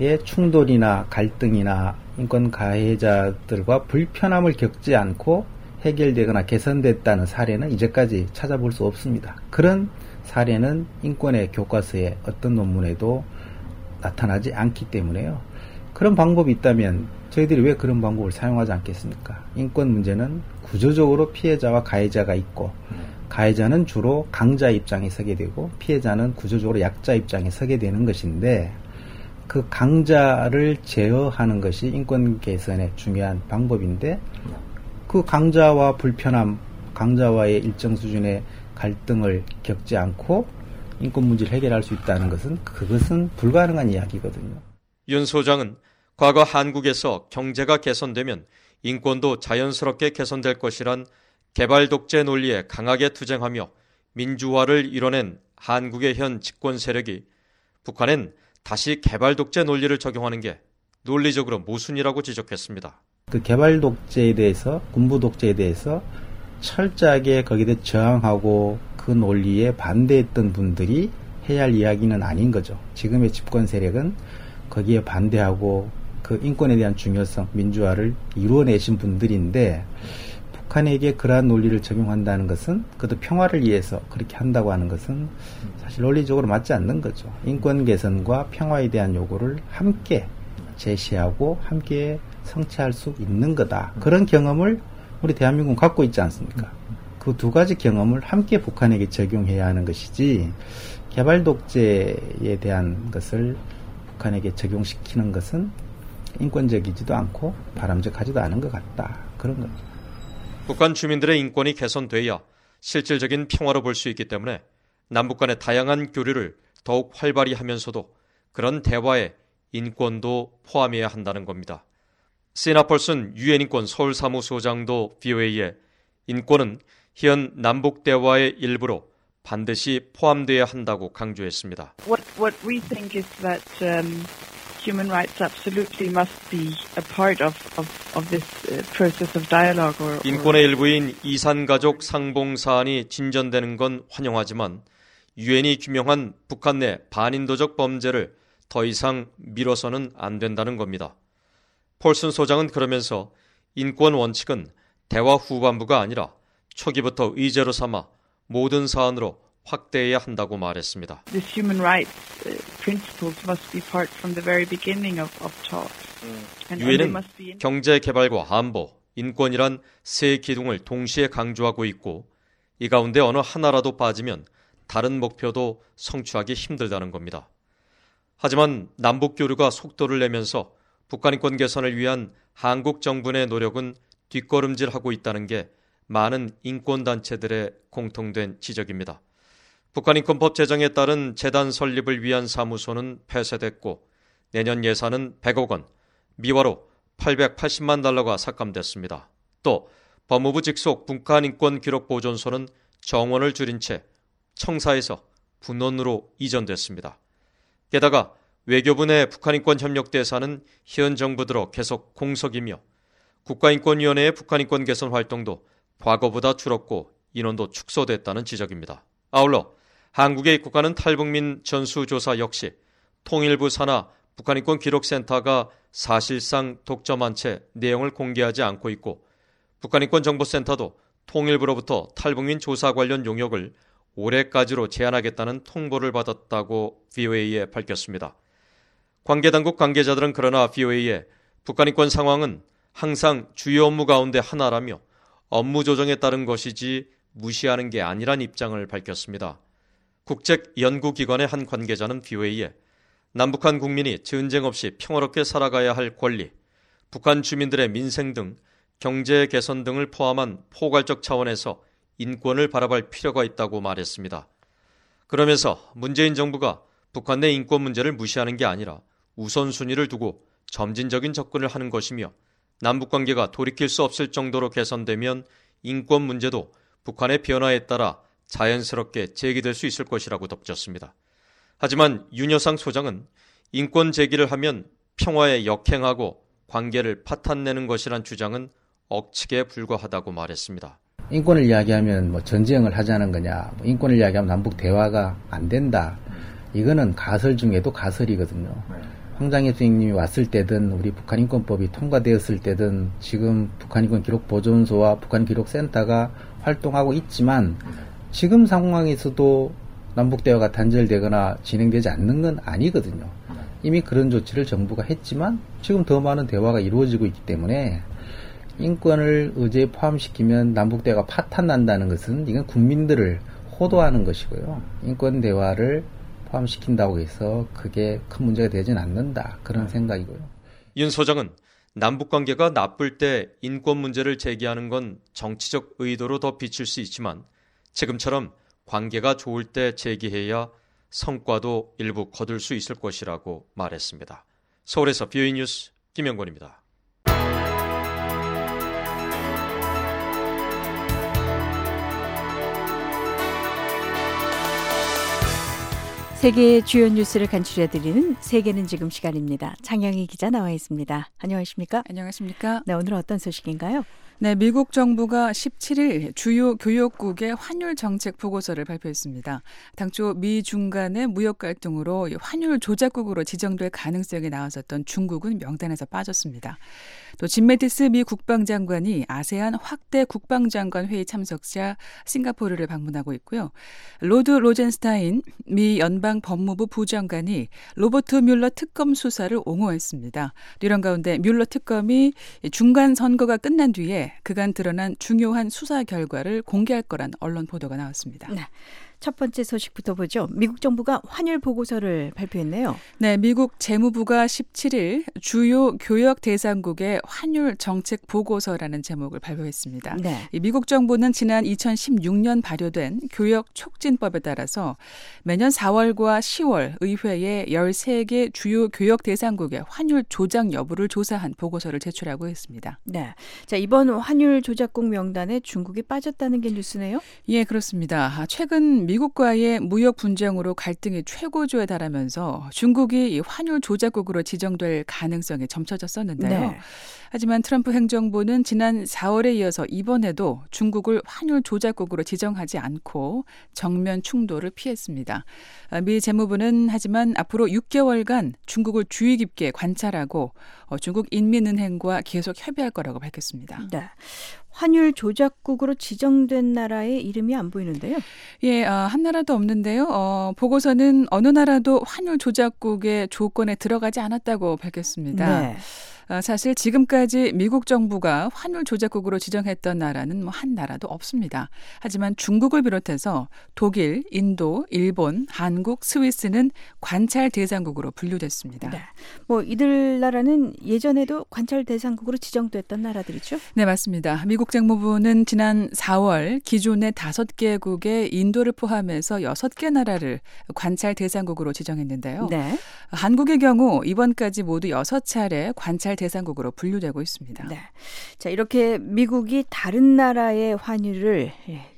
충돌이나 갈등이나 인권 가해자들과 불편함을 겪지 않고 해결되거나 개선됐다는 사례는 이제까지 찾아볼 수 없습니다. 그런 사례는 인권의 교과서에 어떤 논문에도 나타나지 않기 때문에요. 그런 방법이 있다면 저희들이 왜 그런 방법을 사용하지 않겠습니까? 인권 문제는 구조적으로 피해자와 가해자가 있고 가해자는 주로 강자 입장에 서게 되고 피해자는 구조적으로 약자 입장에 서게 되는 것인데 그 강자를 제어하는 것이 인권 개선의 중요한 방법인데 그 강자와 불편함, 강자와의 일정 수준의 갈등을 겪지 않고 인권 문제를 해결할 수 있다는 것은 그것은 불가능한 이야기거든요. 윤 소장은 과거 한국에서 경제가 개선되면 인권도 자연스럽게 개선될 것이란 개발 독재 논리에 강하게 투쟁하며 민주화를 이뤄낸 한국의 현 집권 세력이 북한엔 다시 개발 독재 논리를 적용하는 게 논리적으로 모순이라고 지적했습니다. 그 개발 독재에 대해서, 군부 독재에 대해서 철저하게 거기에 대해 저항하고 그 논리에 반대했던 분들이 해야 할 이야기는 아닌 거죠. 지금의 집권 세력은 거기에 반대하고 그 인권에 대한 중요성, 민주화를 이루어내신 분들인데 북한에게 그러한 논리를 적용한다는 것은 그것도 평화를 위해서 그렇게 한다고 하는 것은 사실 논리적으로 맞지 않는 거죠. 인권 개선과 평화에 대한 요구를 함께 제시하고 함께 성취할 수 있는 거다. 그런 경험을 우리 대한민국은 갖고 있지 않습니까? 그 두 가지 경험을 함께 북한에게 적용해야 하는 것이지 개발 독재에 대한 것을 북한에게 적용시키는 것은 인권적이지도 않고 바람직하지도 않은 것 같다. 그런 거죠. 북한 주민들의 인권이 개선돼야 실질적인 평화로 볼 수 있기 때문에 남북 간의 다양한 교류를 더욱 활발히 하면서도 그런 대화에 인권도 포함해야 한다는 겁니다. 시나 펄슨 유엔인권 서울사무소장도 VOA에 인권은 현 남북 대화의 일부로 반드시 포함돼야 한다고 강조했습니다. What we think is that human rights absolutely must be a part of this process of dialogue. 인권의 일부인 이산가족 상봉 사안이 진전되는 건 환영하지만 유엔이 규명한 북한 내 반인도적 범죄를 더 이상 미뤄서는 안 된다는 겁니다. 폴슨 소장은 그러면서 인권 원칙은 대화 후반부가 아니라 초기부터 의제로 삼아 모든 사안으로 확대해야 한다고 말했습니다. This human rights principles must be part from the very beginning of talks. 유엔은 경제 개발과 안보, 인권이란 세 기둥을 동시에 강조하고 있고 이 가운데 어느 하나라도 빠지면 다른 목표도 성취하기 힘들다는 겁니다. 하지만 남북 교류가 속도를 내면서 북한 인권 개선을 위한 한국 정부 내 노력은 뒷걸음질하고 있다는 게 많은 인권단체들의 공통된 지적입니다. 북한 인권법 제정에 따른 재단 설립을 위한 사무소는 폐쇄됐고 내년 예산은 100억 원, 미화로 880만 달러가 삭감됐습니다. 또 법무부 직속 북한 인권 기록 보존소는 정원을 줄인 채 청사에서 분원으로 이전됐습니다. 게다가 외교부 내 북한인권협력대사는 현 정부 들어 계속 공석이며 국가인권위원회의 북한인권 개선 활동도 과거보다 줄었고 인원도 축소됐다는 지적입니다. 아울러 한국에 입국하는 탈북민 전수조사 역시 통일부 산하 북한인권 기록센터가 사실상 독점한 채 내용을 공개하지 않고 있고 북한인권정보센터도 통일부로부터 탈북민 조사 관련 용역을 올해까지로 제한하겠다는 통보를 받았다고 VOA에 밝혔습니다. 관계당국 관계자들은 그러나 VOA에 북한인권 상황은 항상 주요 업무 가운데 하나라며 업무 조정에 따른 것이지 무시하는 게 아니란 입장을 밝혔습니다. 국책연구기관의 한 관계자는 VOA에 남북한 국민이 전쟁 없이 평화롭게 살아가야 할 권리, 북한 주민들의 민생 등 경제 개선 등을 포함한 포괄적 차원에서 인권을 바라볼 필요가 있다고 말했습니다. 그러면서 문재인 정부가 북한 내 인권 문제를 무시하는 게 아니라 우선순위를 두고 점진적인 접근을 하는 것이며 남북관계가 돌이킬 수 없을 정도로 개선되면 인권 문제도 북한의 변화에 따라 자연스럽게 제기될 수 있을 것이라고 덧붙였습니다. 하지만 윤여상 소장은 인권 제기를 하면 평화에 역행하고 관계를 파탄내는 것이란 주장은 억측에 불과하다고 말했습니다. 인권을 이야기하면 전쟁을 하자는 거냐, 인권을 이야기하면 남북 대화가 안 된다. 이거는 가설 중에도 가설이거든요. 황장엽 선생님이 왔을 때든 우리 북한인권법이 통과되었을 때든 지금 북한인권기록보존소와 북한기록센터가 활동하고 있지만 지금 상황에서도 남북대화가 단절되거나 진행되지 않는 건 아니거든요. 이미 그런 조치를 정부가 했지만 지금 더 많은 대화가 이루어지고 있기 때문에 인권을 의제에 포함시키면 남북대화가 파탄난다는 것은 이건 국민들을 호도하는 것이고요. 인권 대화를 포함시킨다고 해서 그게 큰 문제가 되지는 않는다. 그런 생각이고요. 윤 소장은 남북관계가 나쁠 때 인권 문제를 제기하는 건 정치적 의도로 더 비칠 수 있지만 지금처럼 관계가 좋을 때 제기해야 성과도 일부 거둘 수 있을 것이라고 말했습니다. 서울에서 BOE 뉴스 김영권입니다. 세계의 주요 뉴스를 간추려드리는 세계는 지금 시간입니다. 장영희 기자 나와 있습니다. 안녕하십니까? 안녕하십니까? 네, 오늘은 어떤 소식인가요? 네, 미국 정부가 17일 주요 교역국의 환율 정책 보고서를 발표했습니다. 당초 미중 간의 무역 갈등으로 환율 조작국으로 지정될 가능성이 나왔었던 중국은 명단에서 빠졌습니다. 또 짐 매티스 미 국방장관이 아세안 확대 국방장관 회의 참석자 싱가포르를 방문하고 있고요. 로드 로젠스타인 미 연방 법무부 부장관이 로버트 뮬러 특검 수사를 옹호했습니다. 이런 가운데 뮬러 특검이 중간 선거가 끝난 뒤에 그간 드러난 중요한 수사 결과를 공개할 거란 언론 보도가 나왔습니다. 네. 첫 번째 소식부터 보죠. 미국 정부가 환율 보고서를 발표했네요. 네, 미국 재무부가 17일 주요 교역 대상국의 환율 정책 보고서라는 제목을 발표했습니다. 네. 미국 정부는 지난 2016년 발효된 교역 촉진법에 따라서 매년 4월과 10월 의회에 13개 주요 교역 대상국의 환율 조작 여부를 조사한 보고서를 제출하고 있습니다. 네. 자, 이번 환율 조작국 명단에 중국이 빠졌다는 게 뉴스네요? 예, 그렇습니다. 최근 미국과의 무역 분쟁으로 갈등이 최고조에 달하면서 중국이 이 환율 조작국으로 지정될 가능성이 점쳐졌었는데요. 네. 하지만 트럼프 행정부는 지난 4월에 이어서 이번에도 중국을 환율 조작국으로 지정하지 않고 정면 충돌을 피했습니다. 미 재무부는 하지만 앞으로 6개월간 중국을 주의 깊게 관찰하고 중국 인민은행과 계속 협의할 거라고 밝혔습니다. 네. 환율 조작국으로 지정된 나라의 이름이 안 보이는데요. 예, 한 나라도 없는데요. 보고서는 어느 나라도 환율 조작국의 조건에 들어가지 않았다고 밝혔습니다. 네. 사실 지금까지 미국 정부가 환율 조작국으로 지정했던 나라는 한 나라도 없습니다. 하지만 중국을 비롯해서 독일, 인도, 일본, 한국, 스위스는 관찰 대상국으로 분류됐습니다. 네. 이들 나라는 예전에도 관찰 대상국으로 지정됐던 나라들이죠? 네, 맞습니다. 미국 재무부는 지난 4월 기존의 5개국의 인도를 포함해서 6개 나라를 관찰 대상국으로 지정했는데요. 네. 한국의 경우 이번까지 모두 6차례 관찰 대상국으로 분류되고 있습니다. 네. 자, 이렇게 미국이 다른 나라의 환율을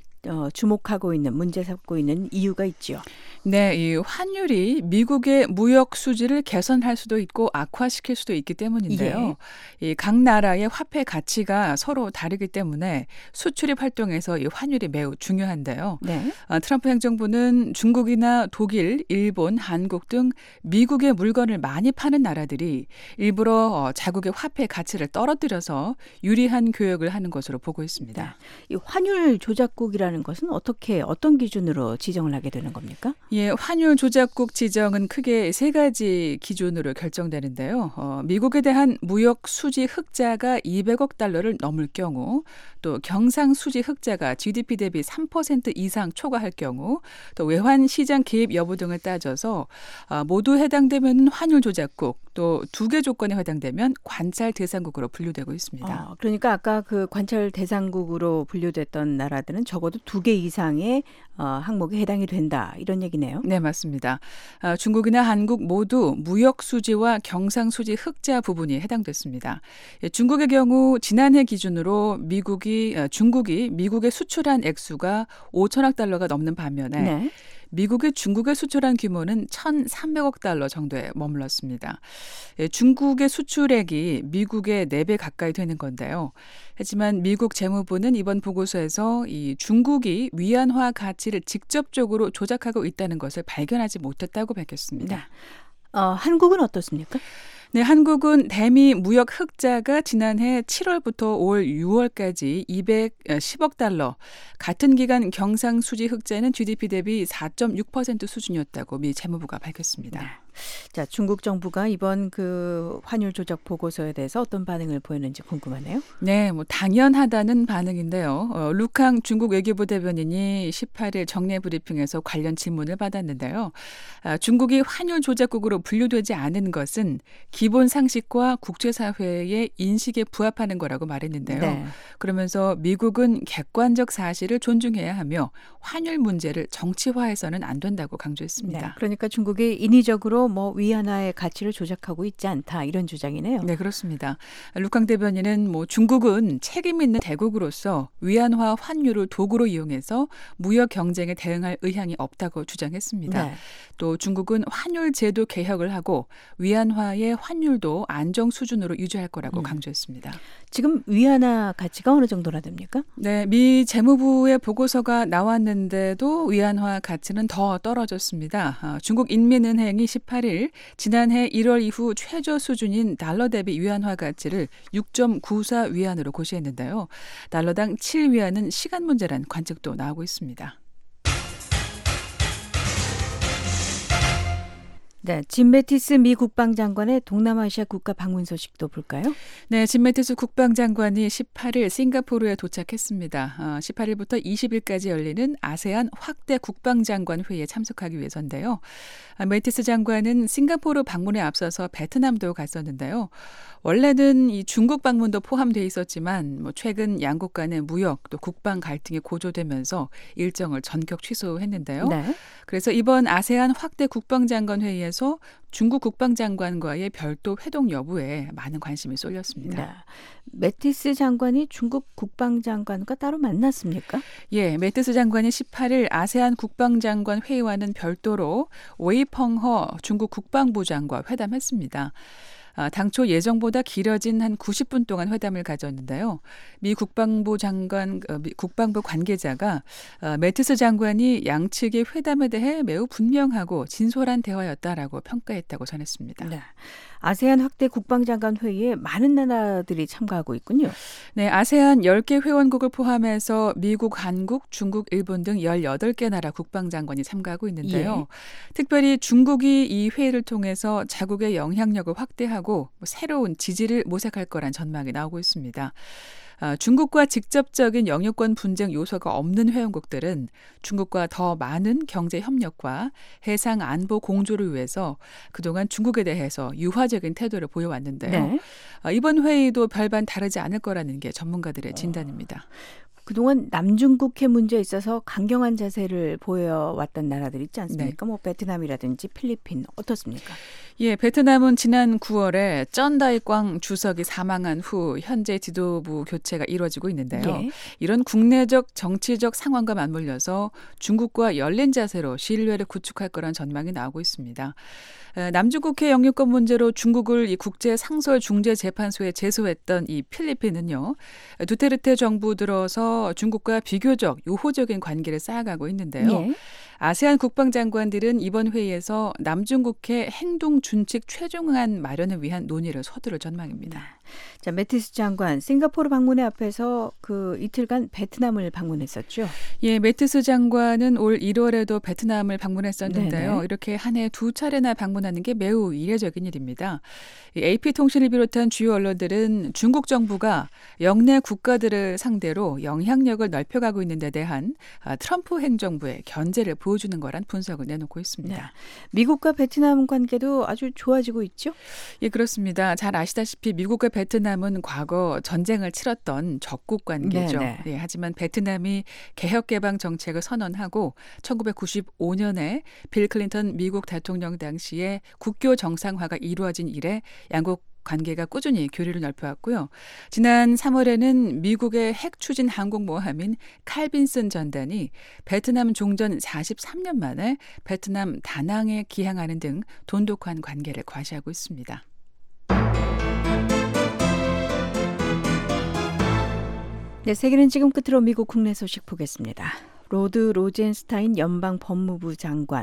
주목하고 있는, 문제 삼고 있는 이유가 있죠. 네, 이 환율이 미국의 무역 수지를 개선할 수도 있고 악화시킬 수도 있기 때문인데요. 이 각 나라의 화폐 가치가 서로 다르기 때문에 수출입 활동에서 이 환율이 매우 중요한데요. 네. 트럼프 행정부는 중국이나 독일, 일본, 한국 등 미국의 물건을 많이 파는 나라들이 일부러 자국의 화폐 가치를 떨어뜨려서 유리한 교역을 하는 것으로 보고 있습니다. 네. 이 환율 조작국이라는 것은 어떤 기준으로 지정을 하게 되는 겁니까? 예, 환율 조작국 지정은 크게 3가지 기준으로 결정되는데요. 미국에 대한 무역 수지 흑자가 200억 달러를 넘을 경우, 또 경상 수지 흑자가 GDP 대비 3% 이상 초과할 경우, 또 외환 시장 개입 여부 등을 따져서 모두 해당되면 환율 조작국, 또 2개 조건에 해당되면 관찰 대상국으로 분류되고 있습니다. 그러니까 아까 그 관찰 대상국으로 분류됐던 나라들은 적어도 2개 이상의 항목에 해당이 된다, 이런 얘기네요. 네, 맞습니다. 중국이나 한국 모두 무역 수지와 경상 수지 흑자 부분이 해당됐습니다. 중국의 경우 지난해 기준으로 중국이 미국에 수출한 액수가 5천억 달러가 넘는 반면에 네. 미국이 중국에 수출한 규모는 1,300억 달러 정도에 머물렀습니다. 중국의 수출액이 미국의 4배 가까이 되는 건데요. 하지만 미국 재무부는 이번 보고서에서 이 중국이 위안화 가치를 직접적으로 조작하고 있다는 것을 발견하지 못했다고 밝혔습니다. 네. 한국은 어떻습니까? 네, 한국은 대미 무역 흑자가 지난해 7월부터 올 6월까지 210억 달러, 같은 기간 경상 수지 흑자는 GDP 대비 4.6% 수준이었다고 미 재무부가 밝혔습니다. 네. 자, 중국 정부가 이번 그 환율 조작 보고서에 대해서 어떤 반응을 보였는지 궁금하네요. 네, 당연하다는 반응인데요. 루캉 중국 외교부 대변인이 18일 정례 브리핑에서 관련 질문을 받았는데요. 중국이 환율 조작국으로 분류되지 않은 것은 기본 상식과 국제사회의 인식에 부합하는 거라고 말했는데요. 네. 그러면서 미국은 객관적 사실을 존중해야 하며 환율 문제를 정치화해서는 안 된다고 강조했습니다. 네, 그러니까 중국이 인위적으로 위안화의 가치를 조작하고 있지 않다, 이런 주장이네요. 네, 그렇습니다. 루캉 대변인은 중국은 책임 있는 대국으로서 위안화 환율을 도구로 이용해서 무역 경쟁에 대응할 의향이 없다고 주장했습니다. 네. 또 중국은 환율 제도 개혁을 하고 위안화의 환율도 안정 수준으로 유지할 거라고 강조했습니다. 지금 위안화 가치가 어느 정도나 됩니까? 네, 미 재무부의 보고서가 나왔는데도 위안화 가치는 더 떨어졌습니다. 중국 인민은행이 18일 지난해 1월 이후 최저 수준인 달러 대비 위안화 가치를 6.94 위안으로 고시했는데요. 달러당 7위안은 시간 문제란 관측도 나오고 있습니다. 네, 짐 매티스 미 국방장관의 동남아시아 국가 방문 소식도 볼까요? 네, 짐 매티스 국방장관이 18일 싱가포르에 도착했습니다. 18일부터 20일까지 열리는 아세안 확대 국방장관 회의에 참석하기 위해서인데요. 매티스 장관은 싱가포르 방문에 앞서서 베트남도 갔었는데요. 원래는 이 중국 방문도 포함돼 있었지만 최근 양국 간의 무역 또 국방 갈등이 고조되면서 일정을 전격 취소했는데요. 네. 그래서 이번 아세안 확대 국방장관 회의에서 중국 국방장관과의 별도 회동 여부에 많은 관심이 쏠렸습니다. 네. 매티스 장관이 중국 국방장관과 따로 만났습니까? 예, 매티스 장관이 18일 아세안 국방장관 회의와는 별도로 웨이펑허 중국 국방부장과 회담했습니다. 당초 예정보다 길어진 한 90분 동안 회담을 가졌는데요. 미 국방부 관계자가 매티스 장관이 양측의 회담에 대해 매우 분명하고 진솔한 대화였다라고 평가했다고 전했습니다. 네. 아세안 확대 국방장관 회의에 많은 나라들이 참가하고 있군요. 네, 아세안 10개 회원국을 포함해서 미국, 한국, 중국, 일본 등 18개 나라 국방장관이 참가하고 있는데요. 특별히 중국이 이 회의를 통해서 자국의 영향력을 확대하고 하고 새로운 지지를 모색할 거란 전망이 나오고 있습니다. 중국과 직접적인 영유권 분쟁 요소가 없는 회원국들은 중국과 더 많은 경제 협력과 해상 안보 공조를 위해서 그동안 중국에 대해서 유화적인 태도를 보여왔는데요. 네. 이번 회의도 별반 다르지 않을 거라는 게 전문가들의 진단입니다. 그동안 남중국해 문제에 있어서 강경한 자세를 보여왔던 나라들 있지 않습니까? 뭐 베트남이라든지 필리핀 어떻습니까? 예, 베트남은 지난 9월에 쩐다이광 주석이 사망한 후 현재 지도부 교체가 이루어지고 있는데요. 예. 이런 국내적 정치적 상황과 맞물려서 중국과 열린 자세로 신뢰를 구축할 거란 전망이 나오고 있습니다. 남중국해 영유권 문제로 중국을 이 국제상설중재재판소에 제소했던 이 필리핀은요. 두테르테 정부 들어서 중국과 비교적 요호적인 관계를 쌓아가고 있는데요. 예. 아세안 국방장관들은 이번 회의에서 남중국해 행동준칙 최종안 마련을 위한 논의를 서두를 전망입니다. 자, 매티스 장관 싱가포르 방문에 앞에서 그 이틀간 베트남을 방문했었죠. 예, 매티스 장관은 올 1월에도 베트남을 방문했었는데요. 네네. 이렇게 한 해 2차례나 방문하는 게 매우 이례적인 일입니다. AP통신을 비롯한 주요 언론들은 중국 정부가 영내 국가들을 상대로 영향력을 넓혀가고 있는 데 대한 트럼프 행정부의 견제를 보여주는 거란 분석을 내놓고 있습니다. 네. 미국과 베트남 관계도 아주 좋아지고 있죠? 예, 그렇습니다. 잘 아시다시피 미국과 베트남은 과거 전쟁을 치렀던 적국 관계죠. 예, 하지만 베트남이 개혁개방 정책을 선언하고 1995년에 빌 클린턴 미국 대통령 당시에 국교 정상화가 이루어진 이래 양국 관계가 꾸준히 교류를 넓혀왔고요. 지난 3월에는 미국의 핵 추진 항공모함인 칼빈슨 전단이 베트남 종전 43년 만에 베트남 다낭에 기항하는 등 돈독한 관계를 과시하고 있습니다. 네, 세계는 지금 끝으로 미국 국내 소식 보겠습니다. 로드 로젠스타인 연방 법무부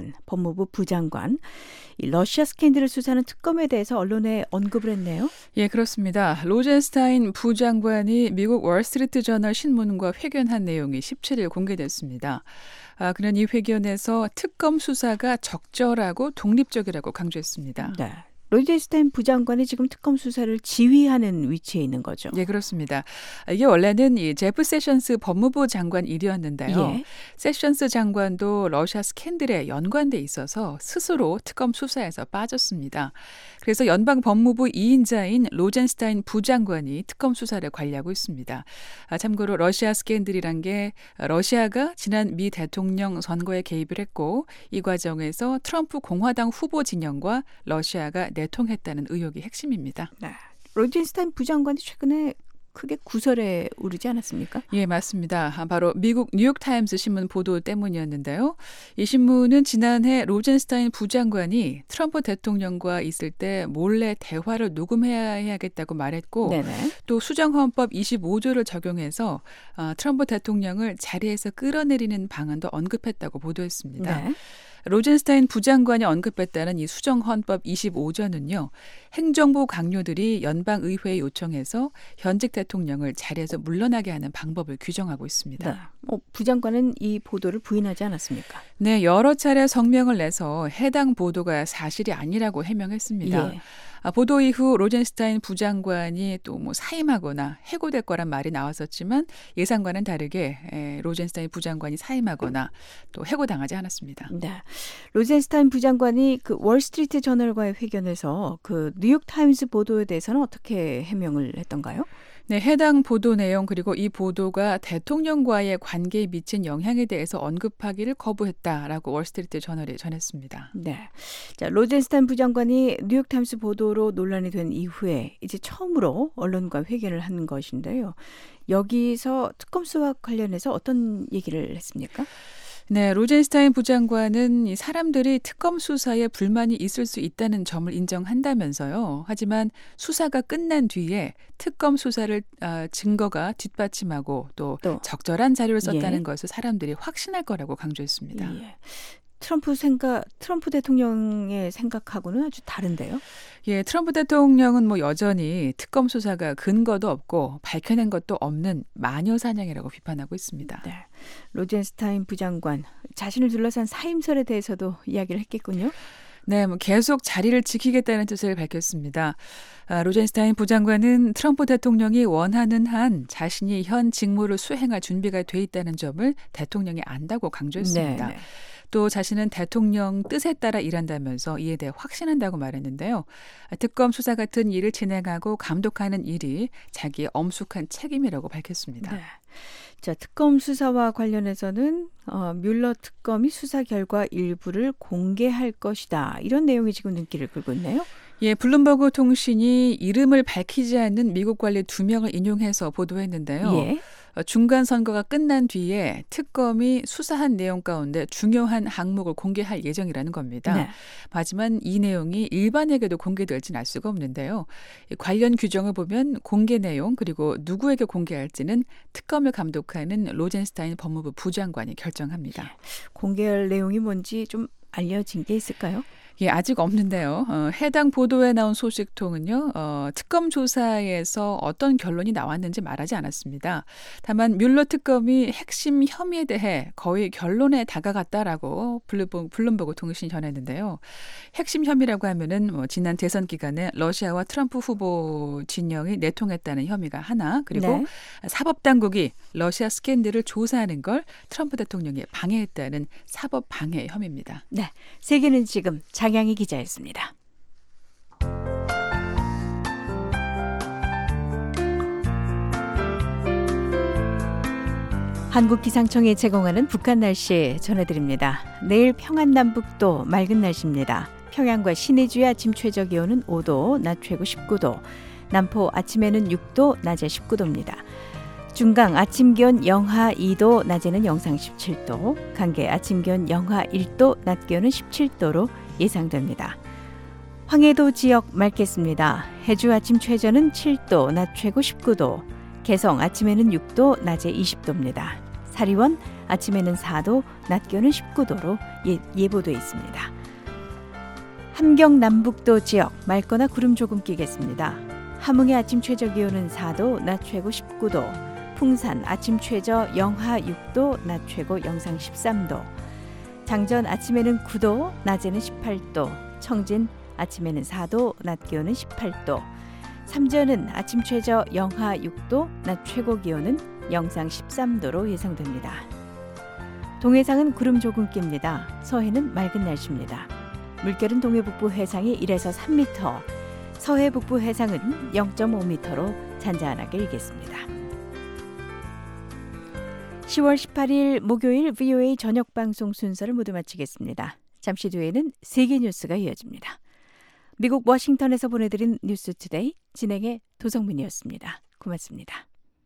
부장관, 이 러시아 스캔들을 수사하는 특검에 대해서 언론에 언급을 했네요. 예, 그렇습니다. 로젠스타인 부장관이 미국 월스트리트 저널 신문과 회견한 내용이 17일 공개됐습니다. 그는 이 회견에서 특검 수사가 적절하고 독립적이라고 강조했습니다. 네. 로젠스타인 부장관이 지금 특검 수사를 지휘하는 위치에 있는 거죠. 네, 그렇습니다. 이게 원래는 이 제프 세션스 법무부 장관 일이었는데요. 예. 세션스 장관도 러시아 스캔들에 연관돼 있어서 스스로 특검 수사에서 빠졌습니다. 그래서 연방 법무부 2인자인 로젠스타인 부장관이 특검 수사를 관리하고 있습니다. 참고로 러시아 스캔들이란 게 러시아가 지난 미 대통령 선거에 개입을 했고 이 과정에서 트럼프 공화당 후보 진영과 러시아가 내통했다는 의혹이 핵심입니다. 네. 로젠스타인 부장관이 최근에 크게 구설에 오르지 않았습니까? 예, 맞습니다. 바로 미국 뉴욕타임스 신문 보도 때문이었는데요. 이 신문은 지난해 로젠스타인 부장관이 트럼프 대통령과 있을 때 몰래 대화를 녹음해야겠다고 말했고 네네. 또 수정헌법 25조를 적용해서 트럼프 대통령을 자리에서 끌어내리는 방안도 언급했다고 보도했습니다. 네. 로젠스타인 부장관이 언급했다는 이 수정헌법 25조는요. 행정부 강요들이 연방의회에 요청해서 현직 대통령을 자리에서 물러나게 하는 방법을 규정하고 있습니다. 네. 부장관은 이 보도를 부인하지 않았습니까? 네, 여러 차례 성명을 내서 해당 보도가 사실이 아니라고 해명했습니다. 예. 보도 이후 로젠스타인 부장관이 또 사임하거나 해고될 거란 말이 나왔었지만 예상과는 다르게 로젠스타인 부장관이 사임하거나 또 해고당하지 않았습니다. 네, 로젠스타인 부장관이 그 월스트리트 저널과의 회견에서 그 뉴욕타임스 보도에 대해서는 어떻게 해명을 했던가요? 네, 해당 보도 내용 그리고 이 보도가 대통령과의 관계에 미친 영향에 대해서 언급하기를 거부했다라고 월스트리트 저널이 전했습니다. 네, 자 로젠스타인 부장관이 뉴욕타임스 보도로 논란이 된 이후에 이제 처음으로 언론과 회견을 한 것인데요. 여기서 특검 수사 관련해서 어떤 얘기를 했습니까? 네, 로젠스타인 부장관은 이 사람들이 특검 수사에 불만이 있을 수 있다는 점을 인정한다면서요. 하지만 수사가 끝난 뒤에 특검 수사를 증거가 뒷받침하고 또 적절한 자료를 썼다는 것을 사람들이 확신할 거라고 강조했습니다. 예. 트럼프 대통령의 생각하고는 아주 다른데요? 예, 트럼프 대통령은 여전히 특검 수사가 근거도 없고 밝혀낸 것도 없는 마녀 사냥이라고 비판하고 있습니다. 네, 로젠스타인 부장관 자신을 둘러싼 사임설에 대해서도 이야기를 했겠군요. 네, 계속 자리를 지키겠다는 뜻을 밝혔습니다. 로젠스타인 부장관은 트럼프 대통령이 원하는 한 자신이 현 직무를 수행할 준비가 돼 있다는 점을 대통령이 안다고 강조했습니다. 네. 또 자신은 대통령 뜻에 따라 일한다면서 이에 대해 확신한다고 말했는데요. 특검 수사 같은 일을 진행하고 감독하는 일이 자기의 엄숙한 책임이라고 밝혔습니다. 네. 자, 특검 수사와 관련해서는 뮬러 특검이 수사 결과 일부를 공개할 것이다. 이런 내용이 지금 눈길을 끌고 있네요. 예, 블룸버그 통신이 이름을 밝히지 않는 미국 관리 2명을 인용해서 보도했는데요. 예. 중간 선거가 끝난 뒤에 특검이 수사한 내용 가운데 중요한 항목을 공개할 예정이라는 겁니다. 네. 하지만 이 내용이 일반에게도 공개될지는 알 수가 없는데요. 관련 규정을 보면 공개 내용 그리고 누구에게 공개할지는 특검을 감독하는 로젠스타인 법무부 부장관이 결정합니다. 공개할 내용이 뭔지 좀 알려진 게 있을까요? 예, 아직 없는데요. 해당 보도에 나온 소식통은요. 특검 조사에서 어떤 결론이 나왔는지 말하지 않았습니다. 다만 뮬러 특검이 핵심 혐의에 대해 거의 결론에 다가갔다라고 블룸버그 통신이 전했는데요. 핵심 혐의라고 하면은 지난 대선 기간에 러시아와 트럼프 후보 진영이 내통했다는 혐의가 하나, 그리고 네. 사법당국이 러시아 스캔들을 조사하는 걸 트럼프 대통령이 방해했다는 사법 방해 혐의입니다. 네, 세계는 지금 장양희 기자였습니다. 한국기상청이 제공하는 북한 날씨 전해드립니다. 내일 평안남북도 맑은 날씨입니다. 평양과 신의주의 아침 최저 기온은 5도, 낮 최고 19도, 남포 아침에는 6도, 낮에 19도입니다. 중강 아침 기온 영하 2도, 낮에는 영상 17도, 강계 아침 기온 영하 1도, 낮 기온은 17도로 예상됩니다. 황해도 지역 맑겠습니다. 해주 아침 최저는 7도, 낮 최고 19도, 개성 아침에는 6도, 낮에 20도입니다. 사리원 아침에는 4도, 낮 기온은 19도로 예보돼 있습니다. 함경 남북도 지역 맑거나 구름 조금 끼겠습니다. 함흥의 아침 최저 기온은 4도, 낮 최고 19도, 풍산 아침 최저 영하 6도, 낮 최고 영상 13도, 장전 아침에는 9도, 낮에는 18도, 청진 아침에는 4도, 낮 기온은 18도, 삼전은 아침 최저 영하 6도, 낮 최고 기온은 영상 13도로 예상됩니다. 동해상은 구름 조금 낍니다. 서해는 맑은 날씨입니다. 물결은 동해북부 해상이 1에서 3m, 서해 북부 해상은 0.5m로 잔잔하게 일겠습니다. 10월 18일 목요일 VOA 저녁 방송 순서를 모두 마치겠습니다. 잠시 뒤에는 세계 뉴스가 이어집니다. 미국 워싱턴에서 보내드린 뉴스 투데이 진행의 도성민이었습니다. 고맙습니다.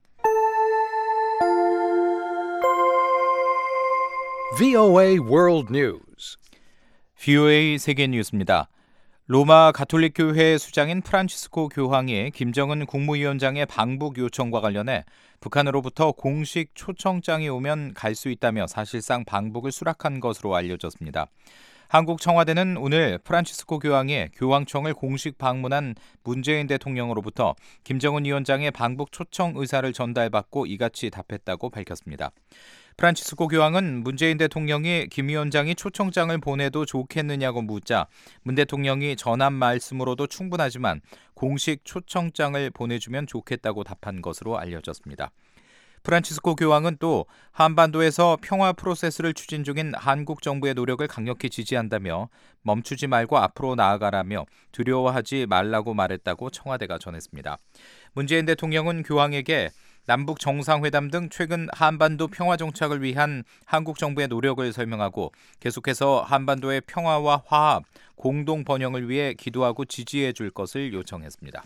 VOA World News. VOA 세계 뉴스입니다. 로마 가톨릭 교회 수장인 프란치스코 교황이 김정은 국무위원장의 방북 요청과 관련해 북한으로부터 공식 초청장이 오면 갈 수 있다며 사실상 방북을 수락한 것으로 알려졌습니다. 한국 청와대는 오늘 프란치스코 교황이 교황청을 공식 방문한 문재인 대통령으로부터 김정은 위원장의 방북 초청 의사를 전달받고 이같이 답했다고 밝혔습니다. 프란치스코 교황은 문재인 대통령이 김 위원장이 초청장을 보내도 좋겠느냐고 묻자 문 대통령이 전한 말씀으로도 충분하지만 공식 초청장을 보내주면 좋겠다고 답한 것으로 알려졌습니다. 프란치스코 교황은 또 한반도에서 평화 프로세스를 추진 중인 한국 정부의 노력을 강력히 지지한다며 멈추지 말고 앞으로 나아가라며 두려워하지 말라고 말했다고 청와대가 전했습니다. 문재인 대통령은 교황에게 남북 정상회담 등 최근 한반도 평화 정착을 위한 한국 정부의 노력을 설명하고 계속해서 한반도의 평화와 화합, 공동 번영을 위해 기도하고 지지해 줄 것을 요청했습니다.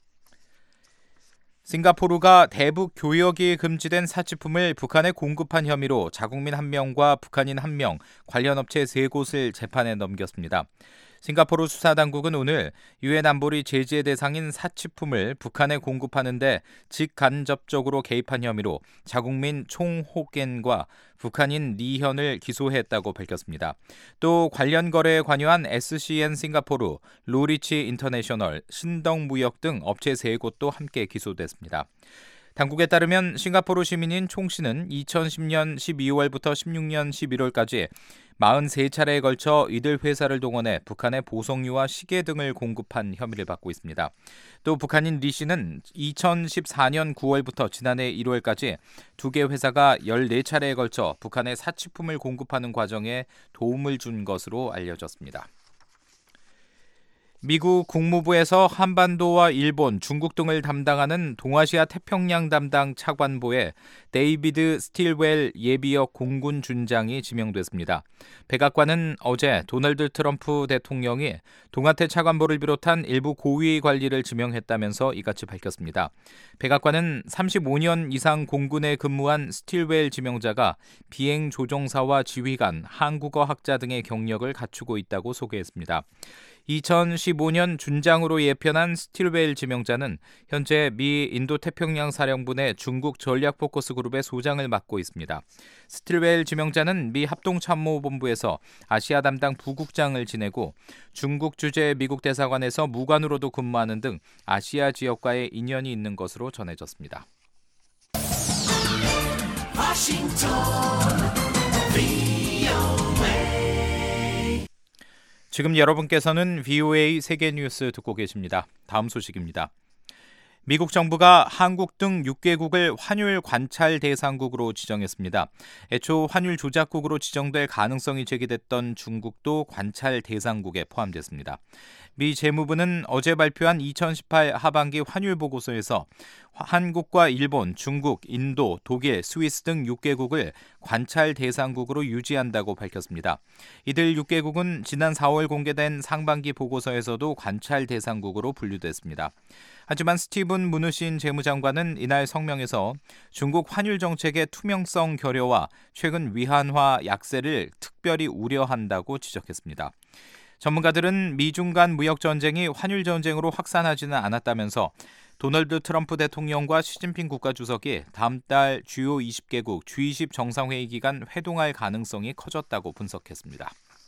싱가포르가 대북 교역이 금지된 사치품을 북한에 공급한 혐의로 자국민 1명과 북한인 1명, 관련 업체 3곳을 재판에 넘겼습니다. 싱가포르 수사당국은 오늘 유엔 안보리 제재 대상인 사치품을 북한에 공급하는데 직간접적으로 개입한 혐의로 자국민 총호겐과 북한인 리현을 기소했다고 밝혔습니다. 또 관련 거래에 관여한 SCN 싱가포르, 로리치 인터내셔널, 신덕무역 등 업체 3곳도 함께 기소됐습니다. 당국에 따르면 싱가포르 시민인 총 씨는 2010년 12월부터 16년 11월까지 43차례에 걸쳐 이들 회사를 동원해 북한에 보석류와 시계 등을 공급한 혐의를 받고 있습니다. 또 북한인 리 씨는 2014년 9월부터 지난해 1월까지 2개 회사가 14차례에 걸쳐 북한에 사치품을 공급하는 과정에 도움을 준 것으로 알려졌습니다. 미국 국무부에서 한반도와 일본, 중국 등을 담당하는 동아시아 태평양 담당 차관보에 데이비드 스틸웰 예비역 공군 준장이 지명됐습니다. 백악관은 어제 도널드 트럼프 대통령이 동아태 차관보를 비롯한 일부 고위 관리를 지명했다면서 이같이 밝혔습니다. 백악관은 35년 이상 공군에 근무한 스틸웰 지명자가 비행 조종사와 지휘관, 한국어 학자 등의 경력을 갖추고 있다고 소개했습니다. 2015년 준장으로 예편한 스틸웰 지명자는 현재 미 인도태평양 사령부의 중국 전략포커스 그룹의 소장을 맡고 있습니다. 스틸웰 지명자는 미 합동참모본부에서 아시아 담당 부국장을 지내고 중국 주재 미국 대사관에서 무관으로도 근무하는 등 아시아 지역과의 인연이 있는 것으로 전해졌습니다. 지금 여러분께서는 VOA 세계뉴스 듣고 계십니다. 다음 소식입니다. 미국 정부가 한국 등 6개국을 환율 관찰 대상국으로 지정했습니다. 애초 환율 조작국으로 지정될 가능성이 제기됐던 중국도 관찰 대상국에 포함됐습니다. 미 재무부는 어제 발표한 2018 하반기 환율 보고서에서 한국과 일본, 중국, 인도, 독일, 스위스 등 6개국을 관찰 대상국으로 유지한다고 밝혔습니다. 이들 6개국은 지난 4월 공개된 상반기 보고서에서도 관찰 대상국으로 분류됐습니다. 하지만 스티븐 무누신 재무장관은 이날 성명에서 중국 환율 정책의 투명성 결여와 최근 위안화 약세를 특별히 우려한다고 지적했습니다. 전문가들은 미중 간 무역 전쟁이 환율 전쟁으로 확산하지는 않았다면서 도널드 트럼프 대통령과 시진핑 국가주석이 다음 달 주요 20개국 G20 정상회의 기간 회동할 가능성이 커졌다고 분석했습니다.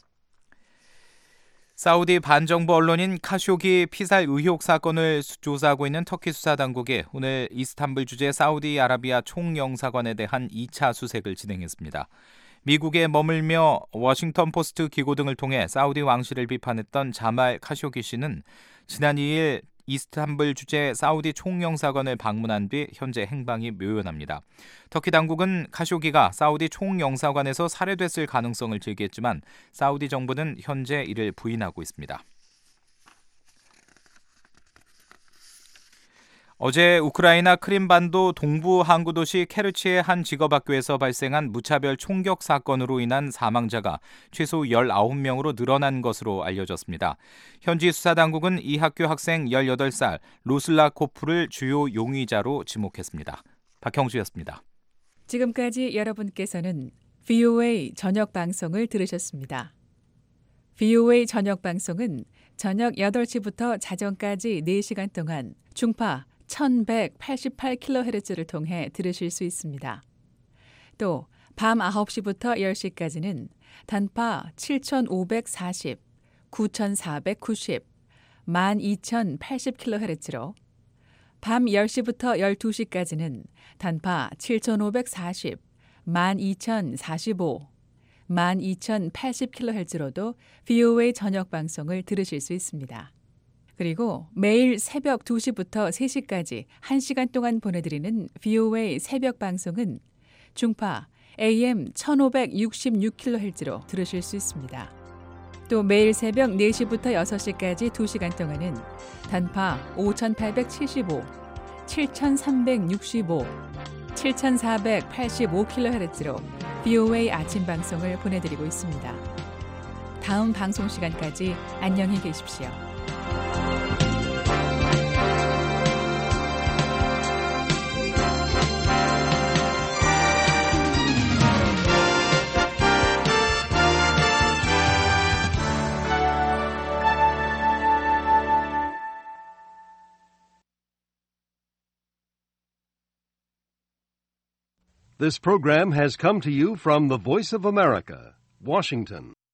사우디 반정부 언론인 카쇼기 피살 의혹 사건을 조사하고 있는 터키 수사당국이 오늘 이스탄불 주재 사우디아라비아 총영사관에 대한 2차 수색을 진행했습니다. 미국에 머물며 워싱턴 포스트 기고 등을 통해 사우디 왕실을 비판했던 자말 카쇼기 씨는 지난 2일 이스탄불 주재 사우디 총영사관을 방문한 뒤 현재 행방이 묘연합니다. 터키 당국은 카쇼기가 사우디 총영사관에서 살해됐을 가능성을 제기했지만 사우디 정부는 현재 이를 부인하고 있습니다. 어제 우크라이나 크림반도 동부 항구 도시 케르치의 한 직업학교에서 발생한 무차별 총격 사건으로 인한 사망자가 최소 19명으로 늘어난 것으로 알려졌습니다. 현지 수사당국은 이 학교 학생 18살 로슬라코프를 주요 용의자로 지목했습니다. 박형주였습니다. 지금까지 여러분께서는 VOA 저녁 방송을 들으셨습니다. VOA 저녁 방송은 저녁 8시부터 자정까지 4시간 동안 중파 1188kHz를 통해 들으실 수 있습니다. 또 밤 9시부터 10시까지는 단파 7540, 9490, 12080kHz로 밤 10시부터 12시까지는 단파 7540, 12045, 12080kHz로도 VOA 저녁 방송을 들으실 수 있습니다. 그리고 매일 새벽 2시부터 3시까지 1시간 동안 보내드리는 VOA 새벽 방송은 중파 AM 1566kHz로 들으실 수 있습니다. 또 매일 새벽 4시부터 6시까지 2시간 동안은 단파 5875, 7365, 7485kHz로 VOA 아침 방송을 보내드리고 있습니다. 다음 방송 시간까지 안녕히 계십시오. This program has come to you from the Voice of America, Washington.